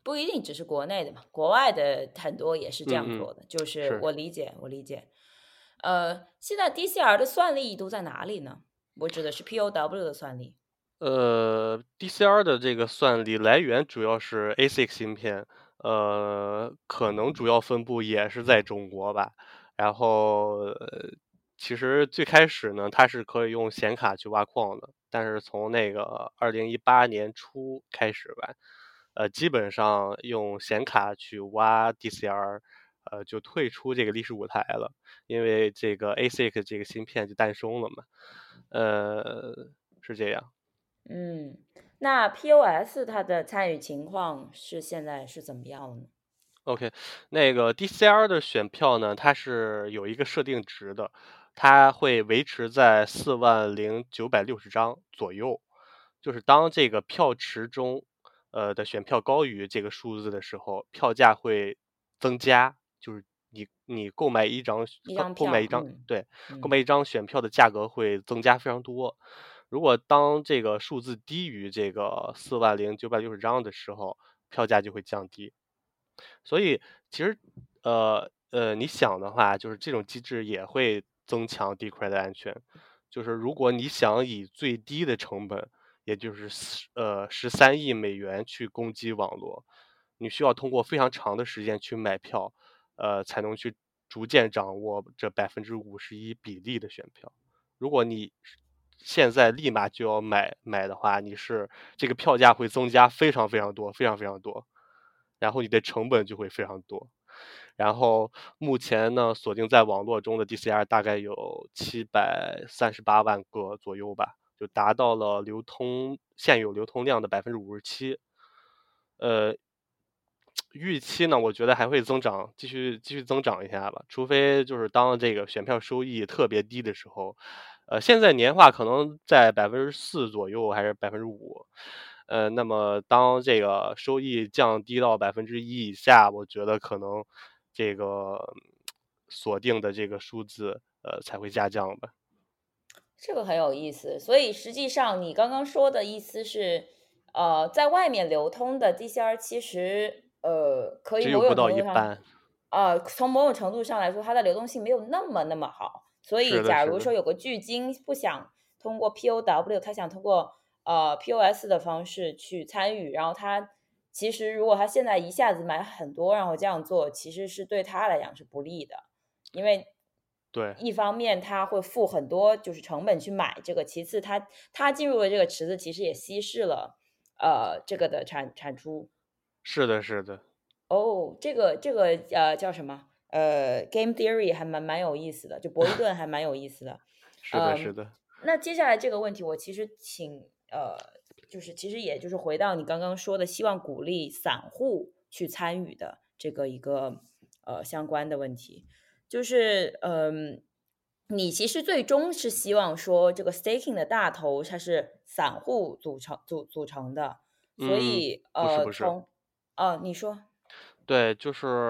[SPEAKER 1] 不一定只是国内的嘛，国外的很多也是这样做的，就是
[SPEAKER 3] 是
[SPEAKER 1] 我理解。现在 DCR 的算力都在哪里呢？我指的是 POW 的算力。
[SPEAKER 3] DCR 的这个算力来源主要是 ASIC 芯片，可能主要分布也是在中国吧。然后，其实最开始呢，它是可以用显卡去挖矿的，但是从那个2018年初开始吧，基本上用显卡去挖 DCR，就退出这个历史舞台了，因为这个 ASIC 这个芯片就诞生了嘛，是这样。
[SPEAKER 1] 那 POS 它的参与情况现在是怎么样呢？
[SPEAKER 3] OK，那个 DCR 的选票呢，它是有一个设定值的，它会维持在40960张左右。就是当这个票池中，的选票高于这个数字的时候，票价会增加。就是你购买一张
[SPEAKER 1] 一张票？
[SPEAKER 3] 购买一张，对，购买一张选票的价格会增加非常多。如果当这个数字低于这个40960张的时候，票价就会降低。所以其实，你想的话，就是这种机制也会增强 Decred 的安全。就是如果你想以最低的成本，也就是13亿美元去攻击网络，你需要通过非常长的时间去买票，才能去逐渐掌握这51%比例的选票。如果你现在立马就要买的话，这个票价会增加非常非常多，非常非常多。然后你的成本就会非常多。然后目前呢，锁定在网络中的 DCR 大概有738万个左右吧，就达到了现有流通量的57%。预期呢，我觉得还会增长，继续增长一下吧，除非就是当这个选票收益特别低的时候，现在年化可能在4%左右，还是5%。那么当这个收益降低到1%以下，我觉得可能这个锁定的这个数字，才会下降吧。
[SPEAKER 1] 这个很有意思。所以实际上你刚刚说的意思是，在外面流通的 DCR 其实可以某
[SPEAKER 3] 只有不到
[SPEAKER 1] 种程度上，
[SPEAKER 3] 一半。
[SPEAKER 1] 从某种程度上来说，它的流动性没有那么好。所以
[SPEAKER 3] 是的，是的。
[SPEAKER 1] 假如说有个巨鲸不想通过 POW，他想通过POS 的方式去参与，然后他其实如果他现在一下子买很多，然后这样做，其实是对他来讲是不利的。因为
[SPEAKER 3] 对。
[SPEAKER 1] 一方面他会付很多就是成本去买这个，其次他进入了这个池子，其实也稀释了这个的产出。
[SPEAKER 3] 是的，是的。
[SPEAKER 1] 哦，这个叫什么game theory 还蛮有意思的，就博弈论还蛮有意思的。
[SPEAKER 3] 是的，是的。
[SPEAKER 1] 那接下来这个问题，我其实就是其实也就是回到你刚刚说的，希望鼓励散户去参与的这个一个相关的问题。就是你其实最终是希望说这个 staking 的大头它是散户组成的。所
[SPEAKER 3] 嗯，
[SPEAKER 1] 以
[SPEAKER 3] 不是。
[SPEAKER 1] 你说。
[SPEAKER 3] 对，就是，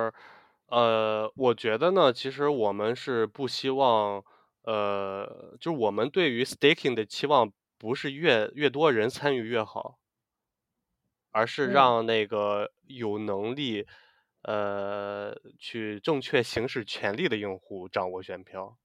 [SPEAKER 3] 我觉得呢，其实我们是不希望，就是我们对于 staking 的期望不是越多人参与越好，而是
[SPEAKER 1] 嗯。
[SPEAKER 3] 让那个有能力，去正确行使权利的用户掌握选票，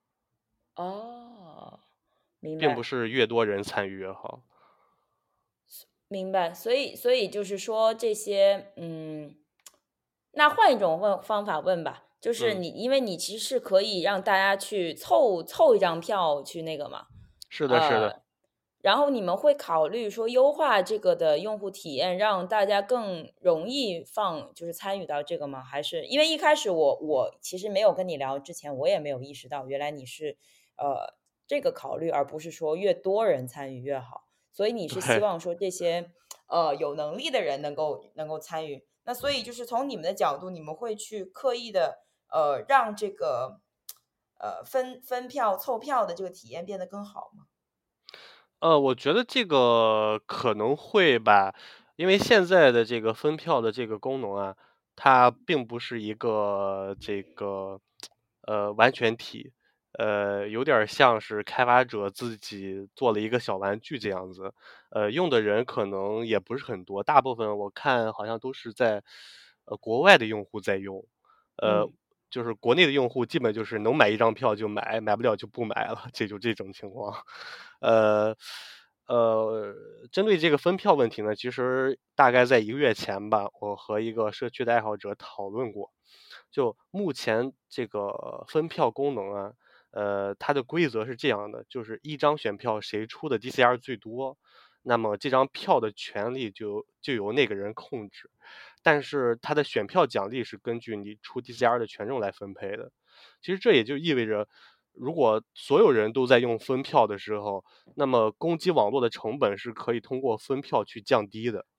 [SPEAKER 1] 哦，明
[SPEAKER 3] 并不
[SPEAKER 1] 白。
[SPEAKER 3] 是越多人参与越好。
[SPEAKER 1] 明白。所以就是说这些，那换一种方法问吧，就是
[SPEAKER 3] 嗯，
[SPEAKER 1] 因为你其实是可以让大家去凑一张票去那个嘛。
[SPEAKER 3] 是的，是的。
[SPEAKER 1] 呃，然后你们会考虑说优化这个的用户体验，让大家更容易就是参与到这个吗？还是因为一开始我其实没有跟你聊之前，我也没有意识到原来你是这个考虑，而不是说越多人参与越好。所以你是希
[SPEAKER 3] 对。
[SPEAKER 1] 望说这些有能力的人能够参与。那所以就是从你们的角度，你们会去刻意的让这个分票凑票的这个体验变得更好吗？
[SPEAKER 3] 我觉得这个可能会吧，因为现在的这个分票的这个功能啊，它并不是一个这个完全体。 有点像是开发者自己做了一个小玩具这样子，用的人可能也不是很多，大部分我看好像都是在国外的用户在用，呃，
[SPEAKER 1] 嗯
[SPEAKER 3] 就是国内的用户基本就是能买一张票就买，买不了就不买了，这种情况。呃针对这个分票问题呢，其实大概在1个月前吧，我和一个社区的爱好者讨论过，就目前这个分票功能啊。它的规则是这样的，就是一张选票谁出的 DCR 最多，那么这张票的权利就由那个人控制。但是它的选票奖励是根据你出 DCR 的权重来分配的。其实这也就意味着，如果所有人都在用分票的时候，那么攻击网络的成本是可以通过分票去降低的。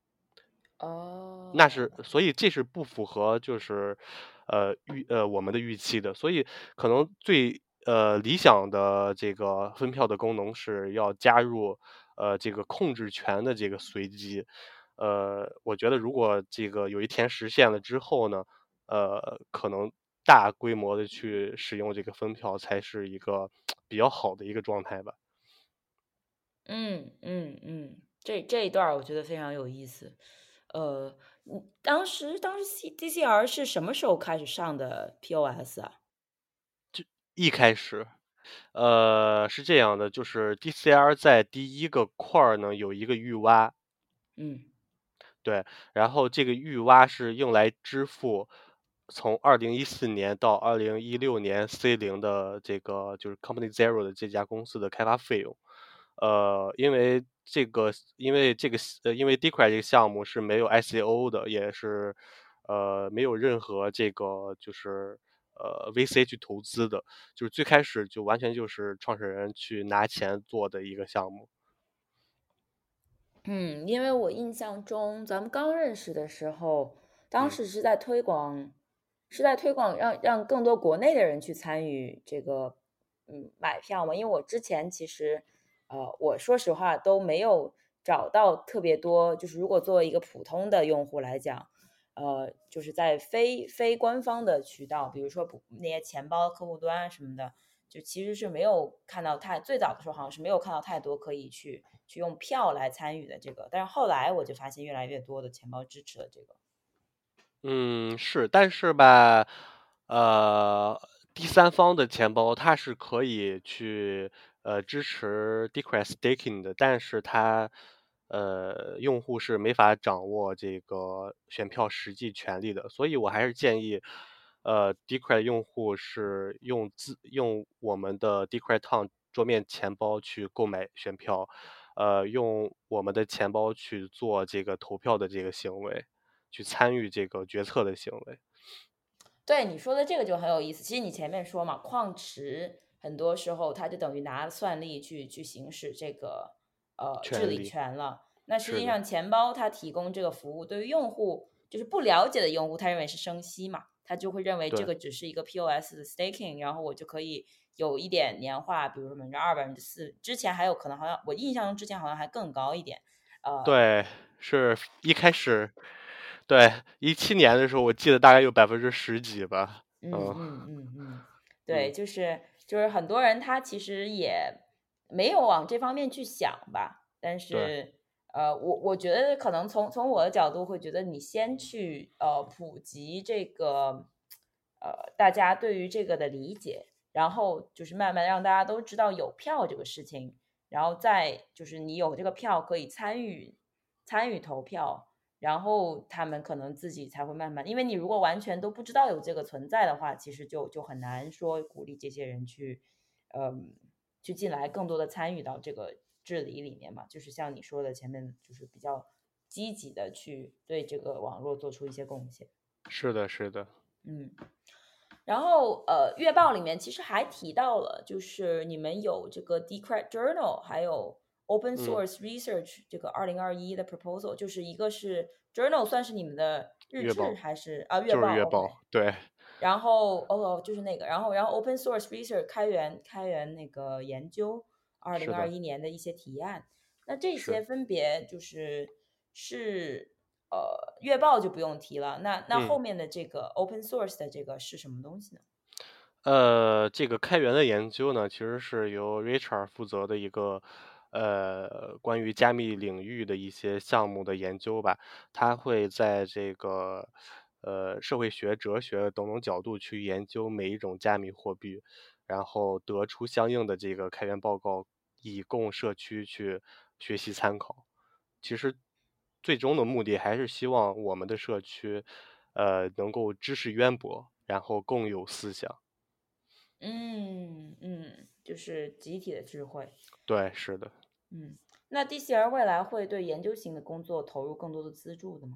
[SPEAKER 1] 哦，
[SPEAKER 3] 所以这是不符合就是我们的预期的，所以可能最理想的这个分票的功能是要加入这个控制权的这个随机。我觉得如果这个有一天实现了之后呢，可能大规模的去使用这个分票才是一个比较好的一个状态吧。
[SPEAKER 1] 这一段儿我觉得非常有意思。当时 DCR 是什么时候开始上的 POS 啊？
[SPEAKER 3] 一开始是这样的，就是 DCR 在第一个块儿呢有一个预挖，
[SPEAKER 1] 嗯
[SPEAKER 3] 对，然后这个预挖是用来支付从2014年到2016年 C0的这个就是 Company Zero 的这家公司的开发费用。因为 Decred 这个项目是没有 ICO 的，也是没有任何这个就是VC 去投资的，就是最开始就完全就是创始人去拿钱做的一个项目。
[SPEAKER 1] 因为我印象中咱们刚认识的时候，当
[SPEAKER 3] 嗯。
[SPEAKER 1] 时是在推广让更多国内的人去参与这个买票嘛。因为我之前其实我说实话都没有找到特别多，就是如果作为一个普通的用户来讲，就是在非官方的渠道，比如说那些钱包客户端啊什么的，就其实是没有看到最早的时候好像是没有看到太多可以去用票来参与的这个，但是后来我就发现越来越多的钱包支持了这个。
[SPEAKER 3] 嗯，是，但是吧，呃，第三方的钱包它是可以去支持 Decred staking 的，但是它用户是没法掌握这个选票实际权利的，所以我还是建议Decred 用户是用我们的 Decred Town 桌面钱包去购买选票，用我们的钱包去做这个投票的这个行为。去参与这个决策的行为。
[SPEAKER 1] 对你说的这个就很有意思。其实你前面说嘛，矿池很多时候它就等于拿算力去行使这个治理
[SPEAKER 3] 权利，
[SPEAKER 1] 权了。那实
[SPEAKER 3] 是的，
[SPEAKER 1] 际上钱包它提供这个服务，对于用户就是不了解的用户，他认为是生息嘛，他就会认为这
[SPEAKER 3] 对
[SPEAKER 1] 个只是一个 POS 的 staking，然后我就可以有一点年化，比如说2%、4%，之前还有可能好像我印象中之前好像还更高一点。呃，
[SPEAKER 3] 对，是一开始，对17年的时候，我记得大概有10%几吧。嗯
[SPEAKER 1] 对，
[SPEAKER 3] 嗯，
[SPEAKER 1] 就是很多人他其实也没有往这方面去想吧，但
[SPEAKER 3] 对，
[SPEAKER 1] 是我觉得可能从我的角度会觉得你先去普及这个大家对于这个的理解，然后就是慢慢让大家都知道有票这个事情，然后再就是你有这个票可以参与投票，然后他们可能自己才会慢慢，因为你如果完全都不知道有这个存在的话，其实就很难说鼓励这些人嗯，去进来更多的参与到这个治理里面嘛。就是像你说的前面，就是比较积极的去对这个网络做出一些贡献。
[SPEAKER 3] 是的，是的，
[SPEAKER 1] 嗯。然后月报里面其实还提到了，就是你们有这个 Decred Journal，还有 Open
[SPEAKER 3] 嗯，
[SPEAKER 1] Source Research 这个2021的 proposal，就是一个是 Journal 算是你们的日志
[SPEAKER 3] 月报
[SPEAKER 1] 还是月
[SPEAKER 3] 就是
[SPEAKER 1] 报？OK。
[SPEAKER 3] 月报，对，
[SPEAKER 1] 然后就是那个，然后 Open Source Research 开源那个研究二零二
[SPEAKER 3] 是的，
[SPEAKER 1] 一年的一些提案。那这
[SPEAKER 3] 是，
[SPEAKER 1] 些分别是月报就不用提了，那后
[SPEAKER 3] 嗯。
[SPEAKER 1] 面的这个 Open Source 的这个是什么东西呢？
[SPEAKER 3] 这个开源的研究呢，其实是由 Richard 负责的一个关于加密领域的一些项目的研究吧。他会在这个社会学、哲学等等角度去研究每一种加密货币，然后得出相应的这个开源报告，以供社区去学习参考。其实最终的目的还是希望我们的社区能够知识渊博，然后共有思想。
[SPEAKER 1] 就是集体的智慧。
[SPEAKER 3] 对，是的。
[SPEAKER 1] 那 DCR 未来会对研究型的工作投入更多的资助的吗？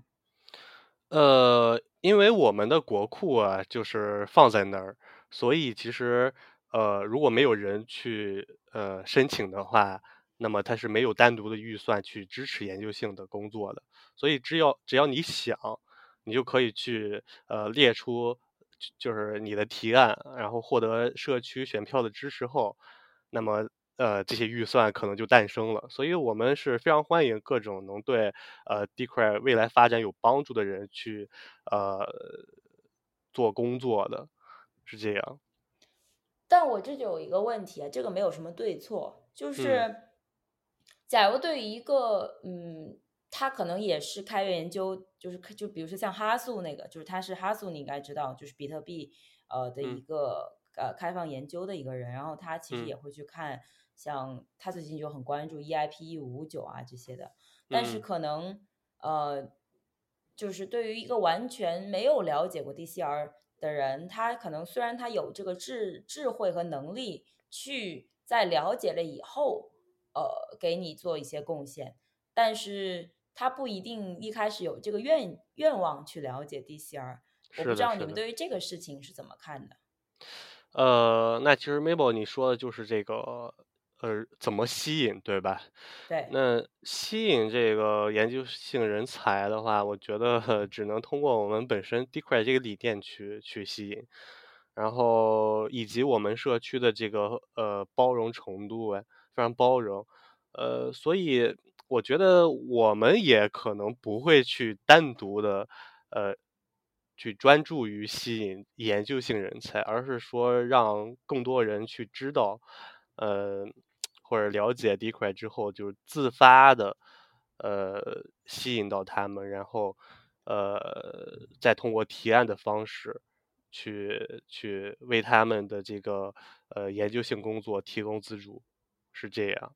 [SPEAKER 3] 因为我们的国库啊，就是放在那儿，所以其实如果没有人去申请的话，那么它是没有单独的预算去支持研究性的工作的。所以只要你想，你就可以去列出就是你的提案，然后获得社区选票的支持后，那么这些预算可能就诞生了。所以我们是非常欢迎各种能对DeCry 未来发展有帮助的人去呃做工作的，是这样。
[SPEAKER 1] 但我这就有一个问题啊，这个没有什么对错，就
[SPEAKER 3] 嗯
[SPEAKER 1] 是假如对于一个他可能也是开源研究，就比如说像哈素那个，就是他是哈素，你应该知道，就是比特币的一
[SPEAKER 3] 嗯
[SPEAKER 1] 个开放研究的一个人，然后他其实
[SPEAKER 3] 嗯
[SPEAKER 1] 也会去看，像他最近就很关注 EIP 1559啊这些的，但是
[SPEAKER 3] 嗯，
[SPEAKER 1] 可能就是对于一个完全没有了解过 DCR 的人，他可能虽然他有这个智慧和能力去在了解了以后，给你做一些贡献，但是他不一定一开始有这个愿望去了解 DCR。我不
[SPEAKER 3] 是的，
[SPEAKER 1] 知道你们
[SPEAKER 3] 是的。
[SPEAKER 1] 对于这个事情是怎么看的？
[SPEAKER 3] 那其实 Mabel 你说的就是这个，怎么吸引，对吧？
[SPEAKER 1] 对，
[SPEAKER 3] 那吸引这个研究性人才的话，我觉得只能通过我们本身 Decred 这个理念去吸引，然后以及我们社区的这个包容程度啊，非常包容，所以我觉得我们也可能不会去单独的呃去专注于吸引研究性人才，而是说让更多人去知道，呃，或者了解 Decred 之后，就自发的，吸引到他们，然后，再通过提案的方式，去为他们的这个研究性工作提供资助，是这样。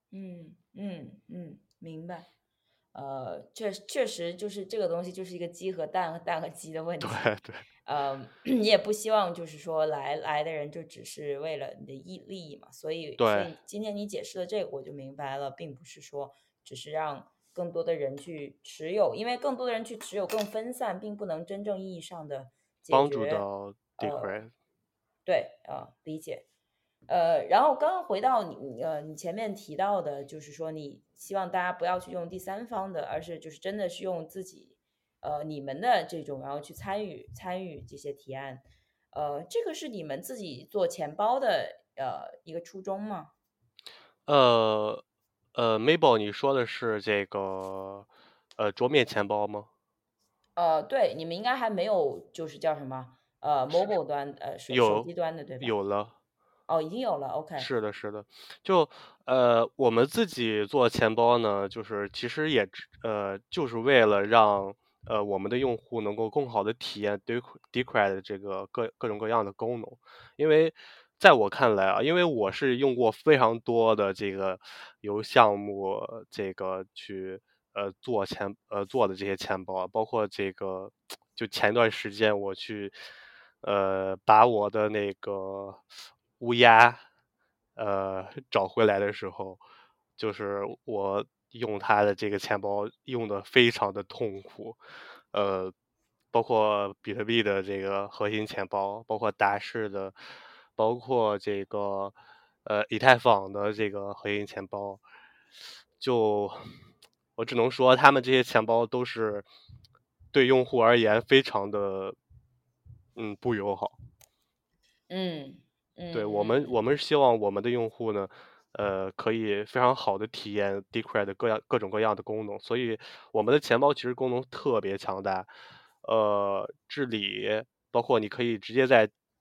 [SPEAKER 1] 明白。确实就是这个东西就是一个鸡和蛋和蛋和鸡的问
[SPEAKER 3] 对
[SPEAKER 1] 题。
[SPEAKER 3] 对
[SPEAKER 1] 你也不希望就是说来的人就只是为了你的利益嘛，所以
[SPEAKER 3] 对，
[SPEAKER 1] 今天你解释了这个，我就明白了，并不是说只是让更多的人去持有，因为更多的人去持有更分散，并不能真正意义上的解
[SPEAKER 3] 帮助
[SPEAKER 1] 决。
[SPEAKER 3] 到
[SPEAKER 1] 呃，
[SPEAKER 3] Decred。
[SPEAKER 1] 对理解。然后刚刚回到你前面提到的，就是说你希望大家不要去用第三方的，而是就是真的是用自己你们的这种，然后去参与这些提案。这个是你们自己做钱包的一个初衷吗？
[SPEAKER 3] 呃Mabel，你说的是这个桌面钱包吗？
[SPEAKER 1] 对，你们应该还没有就是叫什么mobile 端手
[SPEAKER 3] 有
[SPEAKER 1] 机端的对吧？
[SPEAKER 3] 有了。
[SPEAKER 1] 哦，已经有了，OK。
[SPEAKER 3] 是的，是的，就我们自己做钱包呢，就是其实就是为了让我们的用户能够更好的体验 Decred 的这个各种各样的功能，因为在我看来啊，因为我是用过非常多的这个由项目这个去做的这些钱包啊，包括这个就前段时间我去把我的那个乌鸦找回来的时候，就是我用它的这个钱包用的非常的痛苦，呃，包括比特币的这个核心钱包，包括达世的，包括这个以太坊的这个核心钱包，就我只能说，他们这些钱包都是对用户而言非常的不友好。
[SPEAKER 1] 嗯
[SPEAKER 3] 对，
[SPEAKER 1] 嗯
[SPEAKER 3] 我们希望我们的用户呢，可以非常好的体验 Decred 各种各样的功能，所以我们的钱包其实功能特别强大，治理包括你可以直接在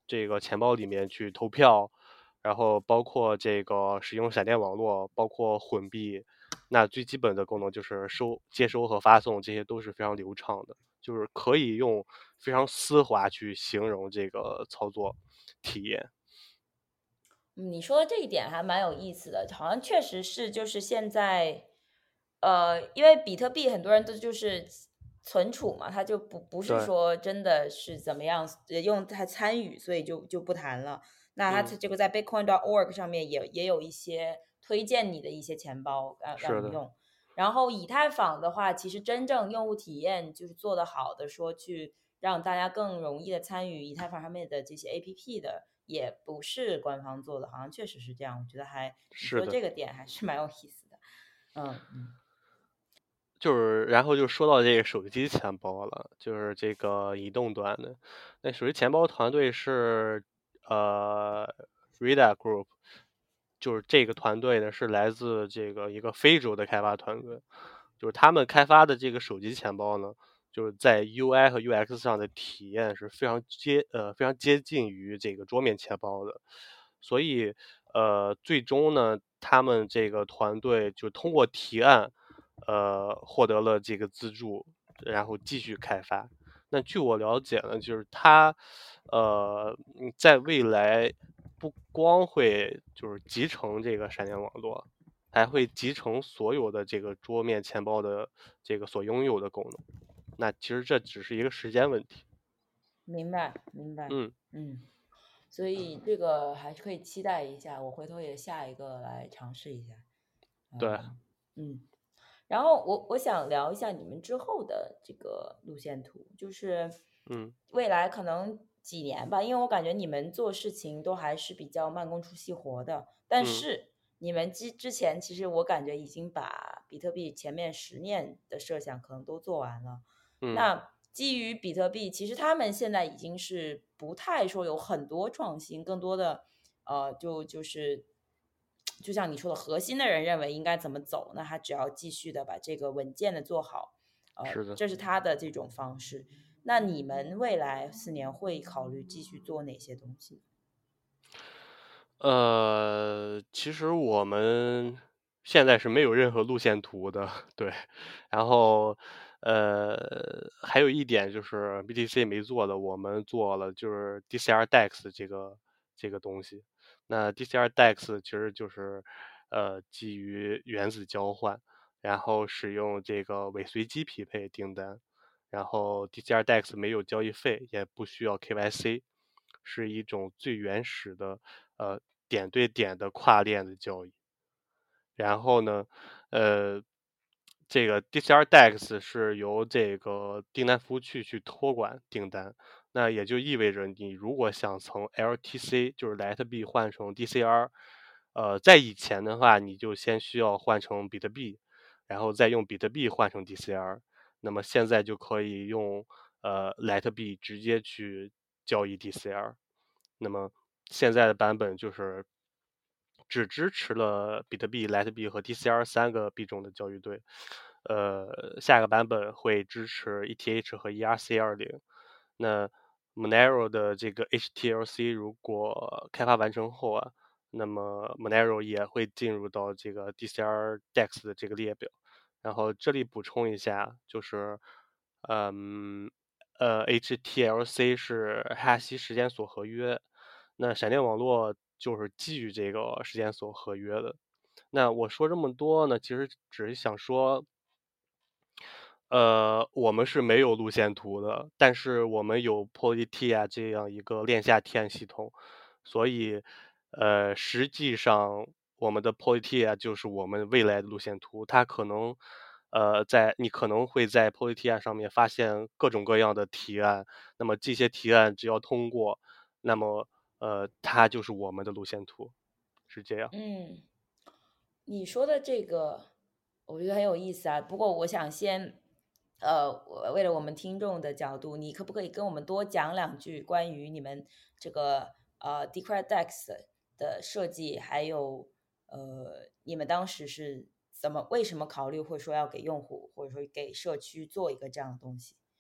[SPEAKER 3] 这个钱包里面去投票，然后包括这个使用闪电网络，包括混币，那最基本的功能就是接收和发送，这些都是非常流畅的，就是可以用非常丝滑去形容这个操作体验。
[SPEAKER 1] 你说的这一点还蛮有意思的，好像确实是，就是现在，因为比特币很多人都就是存储嘛，他就不是
[SPEAKER 3] 对，
[SPEAKER 1] 说真的是怎么样用它参与，所以就不谈了。那它
[SPEAKER 3] 嗯，
[SPEAKER 1] 这个在 Bitcoin.org 上面也有一些推荐你的一些钱包让
[SPEAKER 3] 是的，
[SPEAKER 1] 你用。然后以太坊的话，其实真正用户体验就是做得好的，说去让大家更容易的参与以太坊上面的这些 APP 的，也不是官方做的，好像确实是这样。我觉得你
[SPEAKER 3] 是的。
[SPEAKER 1] 说这个点还是蛮有意思的。嗯
[SPEAKER 3] 然后就说到这个手机钱包了，就是这个移动端的。那手机钱包团队是呃 Reda Group，就是这个团队呢是来自这个一个非洲的开发团队，就是他们开发的这个手机钱包呢，就是在 UI 和 UX 上的体验是非常接近于这个桌面钱包的，所以最终呢，他们这个团队就通过提案。获得了这个资助，然后继续开发。那据我了解呢，就是它，在未来不光会就是集成这个闪电网络，还会集成所有的这个桌面钱包的这个所拥有的功能。那其实这只是一个时间问题。
[SPEAKER 1] 明白明白。
[SPEAKER 3] 嗯，
[SPEAKER 1] 嗯，所以这个还是可以期待一下，我回头也下一个来尝试一下。
[SPEAKER 3] 对，
[SPEAKER 1] 嗯。然后我想聊一下你们之后的这个路线图，就是
[SPEAKER 3] 嗯
[SPEAKER 1] 未来可能几年吧，因为我感觉你们做事情都还是比较慢工出细活的，但
[SPEAKER 3] 嗯
[SPEAKER 1] 是你们之前其实我感觉已经把比特币前面10年的设想可能都做完了。
[SPEAKER 3] 嗯，
[SPEAKER 1] 那基于比特币，其实他们现在已经是不太说有很多创新，更多的就是就像你说的，核心的人认为应该怎么走，那他只要继续的把这个稳健的做好，
[SPEAKER 3] 是的。
[SPEAKER 1] 这是他的这种方式。那你们未来4年会考虑继续做哪些东西？
[SPEAKER 3] 其实我们现在是没有任何路线图的，对。然后，还有一点就是 BTC 没做的，我们做了，就是 DCR DEX 这个东西。那 DCR DEX 其实就是基于原子交换，然后使用这个伪随机匹配订单，然后 DCR DEX 没有交易费，也不需要 KYC，是一种最原始的呃点对点的跨链的交易。然后呢，呃，这个 DCR DEX 是由这个订单服务器去托管订单，那也就意味着你如果想从 LTC 就是 Lite 币换成 DCR，在以前的话，你就先需要换成比特币，然后再用比特币换成 DCR，那么现在就可以用Lite 币直接去交易 DCR。那么现在的版本就是只支持了比特币、莱特币和 DCR 3个币种的交易对。下个版本会支持 ETH 和 ERC20。那 Monero 的这个 HTLC 如果开发完成后啊，那么 Monero 也会进入到这个 DCR DEX 的这个列表。然后这里补充一下，就是，嗯，HTLC 是哈希时间锁合约，那闪电网络就是基于这个时间锁合约的。那我说这么多呢，其实只是想说，我们是没有路线图的，但是我们有 Politia 这样一个链下提案系统，所以，实际上我们的 Politia 就是我们未来的路线图。它可能，你可能会在 Politia 上面发现各种各样的提案，那么这些提案只要通过，那么，它就是我们的路线图，是这样。
[SPEAKER 1] 嗯，你说的这个，我觉得很有意思啊。不过我想先，为了我们听众的角度，你可不可以跟我们多讲2句关于你们这个Decred Dex 的设计，还有你们当时是为什么考虑或者说要给用户或者说给社区做一个这样的东西？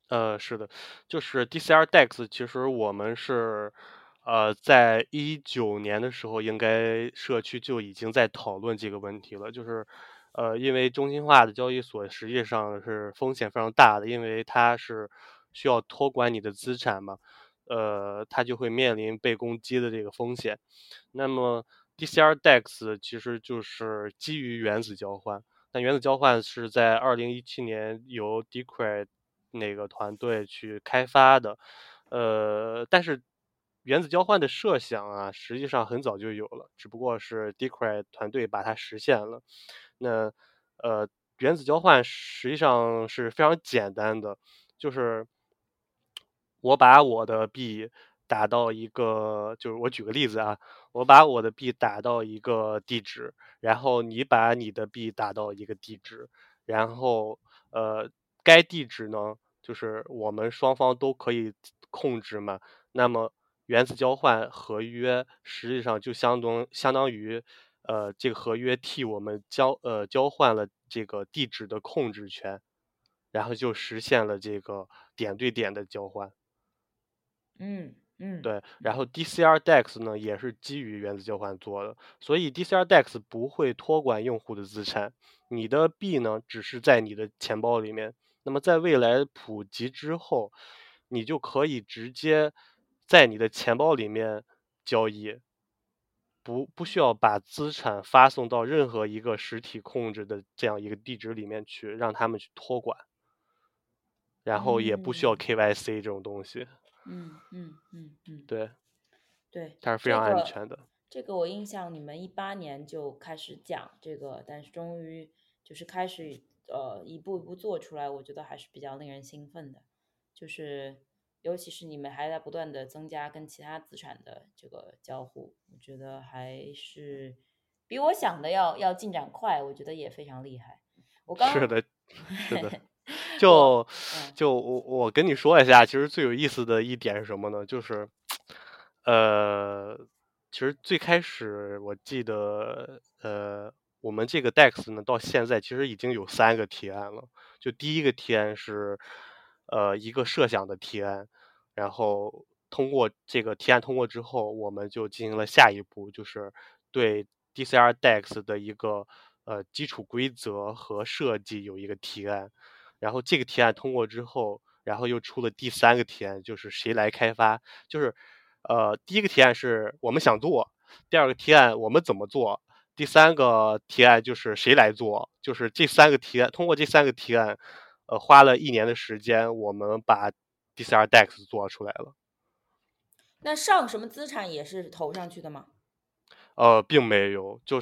[SPEAKER 3] 是的，就是 DCR-DEX，其实我们是，在2019年的时候，应该社区就已经在讨论这个问题了。就是，因为中心化的交易所实际上是风险非常大的，因为它是需要托管你的资产嘛，它就会面临被攻击的这个风险。那么 DCR-DEX 其实就是基于原子交换。但原子交换是在2017年由 Decred 那个团队去开发的，但是原子交换的设想啊，实际上很早就有了，只不过是 Decred 团队把它实现了。那原子交换实际上是非常简单的，就是我把我的币打到一个，就是我举个例子啊，我把我的币打到一个地址，然后你把你的币打到一个地址，然后该地址呢，就是我们双方都可以控制嘛。那么原子交换合约实际上就相当于这个合约替我们交换了这个地址的控制权，然后就实现了这个点对点的交换。
[SPEAKER 1] 嗯嗯
[SPEAKER 3] 对，然后 DCR-DEX 呢也是基于原子交换做的，所以 DCR-DEX 不会托管用户的资产，你的币呢只是在你的钱包里面。那么在未来普及之后，你就可以直接在你的钱包里面交易，不需要把资产发送到任何一个实体控制的这样一个地址里面去，让他们去托管，然后也不需要
[SPEAKER 1] 嗯
[SPEAKER 3] KYC 这种东西。
[SPEAKER 1] 嗯，
[SPEAKER 3] 对，
[SPEAKER 1] 对，
[SPEAKER 3] 它是非常安
[SPEAKER 1] 这个
[SPEAKER 3] 全的。
[SPEAKER 1] 这个我印象你们18年就开始讲这个，但是终于就是开始一步一步做出来，我觉得还是比较令人兴奋的，就是尤其是你们还在不断的增加跟其他资产的这个交互，我觉得还是比我想的要进展快，我觉得也非常厉害。我刚
[SPEAKER 3] 是的，是的。
[SPEAKER 1] 我
[SPEAKER 3] 就我跟你说一下，其实最有意思的一点是什么呢？就是，呃，其实最开始我记得，我们这个 DEX 呢，到现在其实已经有3个提案了。就第一个提案是，一个设想的提案，然后通过这个提案通过之后，我们就进行了下一步，就是对 DCR-DEX 的一个基础规则和设计有一个提案。然后这个提案通过之后，然后又出了第3个提案，就是谁来开发。就是第一个提案是我们想做，第2个提案我们怎么做，第3个提案就是谁来做。就是这3个提案，通过这3个提案，花了1年的时间，我们把 DCR-DEX 做出来了。
[SPEAKER 1] 那上什么资产也是投上去的吗？
[SPEAKER 3] 并没有，就是，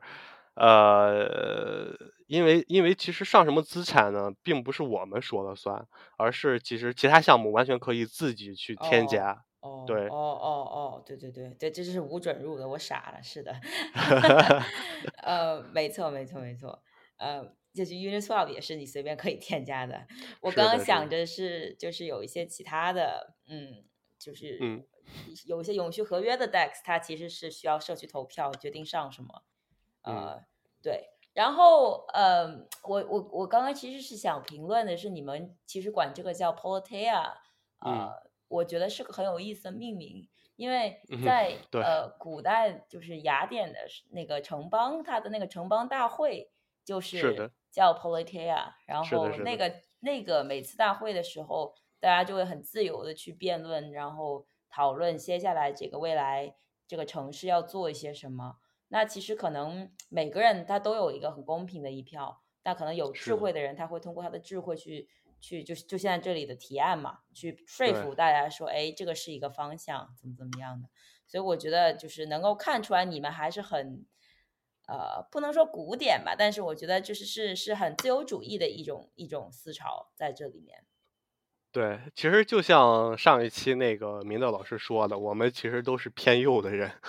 [SPEAKER 3] 呃，因为其实上什么资产呢，并不是我们说了算，而是其实其他项目完全可以自己去添
[SPEAKER 1] 哦
[SPEAKER 3] 加。对，
[SPEAKER 1] 对对对对，这是无准入的，我傻了，是的，没错没错没错，就是 Uniswap 也是你随便可以添加的。我刚
[SPEAKER 3] 是的，是的。
[SPEAKER 1] 刚想着是就是有一些其他的，就是
[SPEAKER 3] 嗯
[SPEAKER 1] 有一些永续合约的 DEX，它其实是需要社区投票决定上什么，
[SPEAKER 3] 嗯
[SPEAKER 1] 对。然后，我刚刚其实是想评论的是，你们其实管这个叫 Politeia，
[SPEAKER 3] 嗯
[SPEAKER 1] 我觉得是个很有意思的命名，因为
[SPEAKER 3] 嗯，
[SPEAKER 1] 在
[SPEAKER 3] 对，
[SPEAKER 1] 古代就是雅典的那个城邦，它的那个城邦大会就是
[SPEAKER 3] 是的，
[SPEAKER 1] 叫 Politeia，然
[SPEAKER 3] 是的，
[SPEAKER 1] 后
[SPEAKER 3] 是的，
[SPEAKER 1] 那个每次大会的时候，大家就会很自由的去辩论，然后讨论接下来这个未来这个城市要做一些什么。那其实可能每个人他都有一个很公平的一票，但可能有智
[SPEAKER 3] 是的，
[SPEAKER 1] 慧的人他会通过他的智慧去就现在这里的提案嘛，去说
[SPEAKER 3] 对。
[SPEAKER 1] 服大家说，哎，这个是一个方向，怎么样的。所以我觉得就是能够看出来你们还是很不能说古典吧，但是我觉得就是很自由主义的一种思潮在这里面。
[SPEAKER 3] 对，其实就像上一期那个明道老师说的，我们其实都是偏右的人。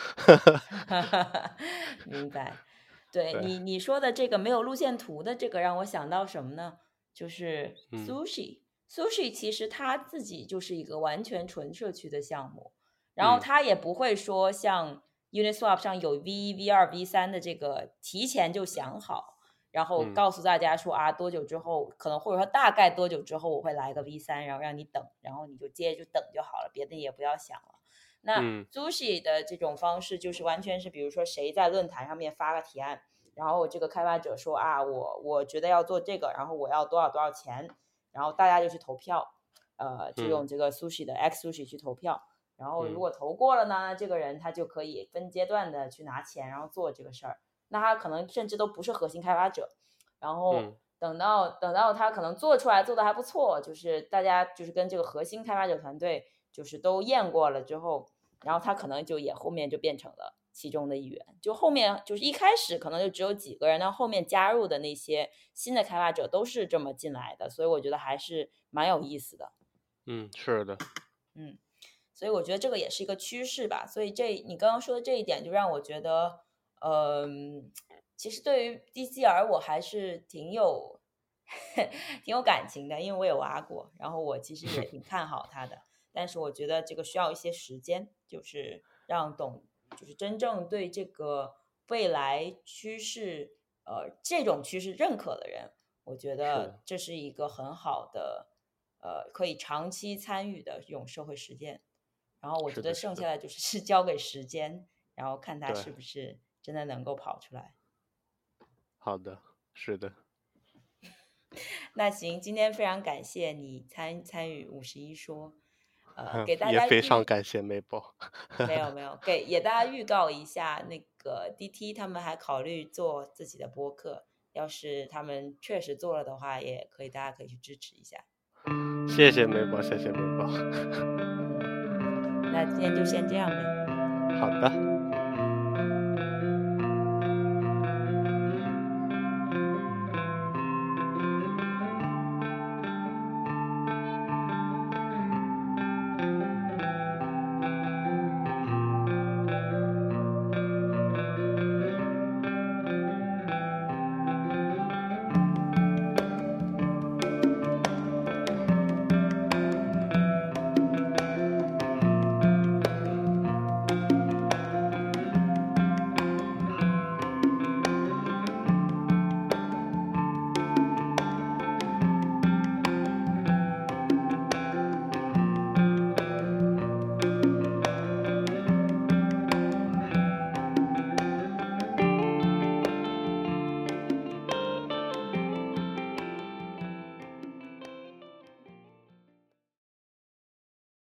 [SPEAKER 1] 明白，对
[SPEAKER 3] 对，
[SPEAKER 1] 你说的这个没有路线图的这个，让我想到什么呢？就是
[SPEAKER 3] 嗯
[SPEAKER 1] sushi，sushi 其实它自己就是一个完全纯社区的项目，然后
[SPEAKER 3] 嗯
[SPEAKER 1] 它也不会说像 Uniswap 上有V1、V2、V3的这个提前就想好， 然后告诉大家说多久之后可能或者说大概多久之后我会来个 V3，然后让你等，然后你就接着就等就好了，别的也不要想了。那 Sushi 的这种方式就是完全是比如说谁在论坛上面发个提案，然后这个开发者说我觉得要做这个，然后我要多少多少钱，然后大家就去投票，就用这个 Sushi 的 X Sushi 去投票，然后如果投过了呢，这个人他就可以分阶段的去拿钱，然后做这个事儿。那他可能甚至都不是核心开发者，然后等到他可能做出来做的还不错，就是大家就是跟这个核心开发者团队就是都验过了之后，然后他可能就也后面就变成了其中的一员。就后面就是一开始可能就只有几个人，那后面加入的那些新的开发者都是这么进来的，所以我觉得还是蛮有意思的。
[SPEAKER 3] 是的。
[SPEAKER 1] 所以我觉得这个也是一个趋势吧。所以你刚刚说的这一点就让我觉得其实对于 DCR 我还是挺有感情的，因为我有挖过，然后我其实也挺看好它的但是我觉得这个需要一些时间，就是让就是真正对这个未来趋势这种趋势认可的人，我觉得这是一个很好的可以长期参与的这种社会实践。然后我觉得剩下的就是交给时间，然后看它是不是真的能够跑出来。
[SPEAKER 3] 好的，是的。
[SPEAKER 1] 那行，今天非常感谢你参与51说，给大家
[SPEAKER 3] 也非常感谢 Mabel。
[SPEAKER 1] 没有，给大家预告一下，那个 DT 他们还考虑做自己的播客，要是他们确实做了的话，也可以大家可以去支持一下。
[SPEAKER 3] 谢谢 Mabel，谢谢 Mabel。
[SPEAKER 1] 那今天就先这样呗。
[SPEAKER 3] 好的。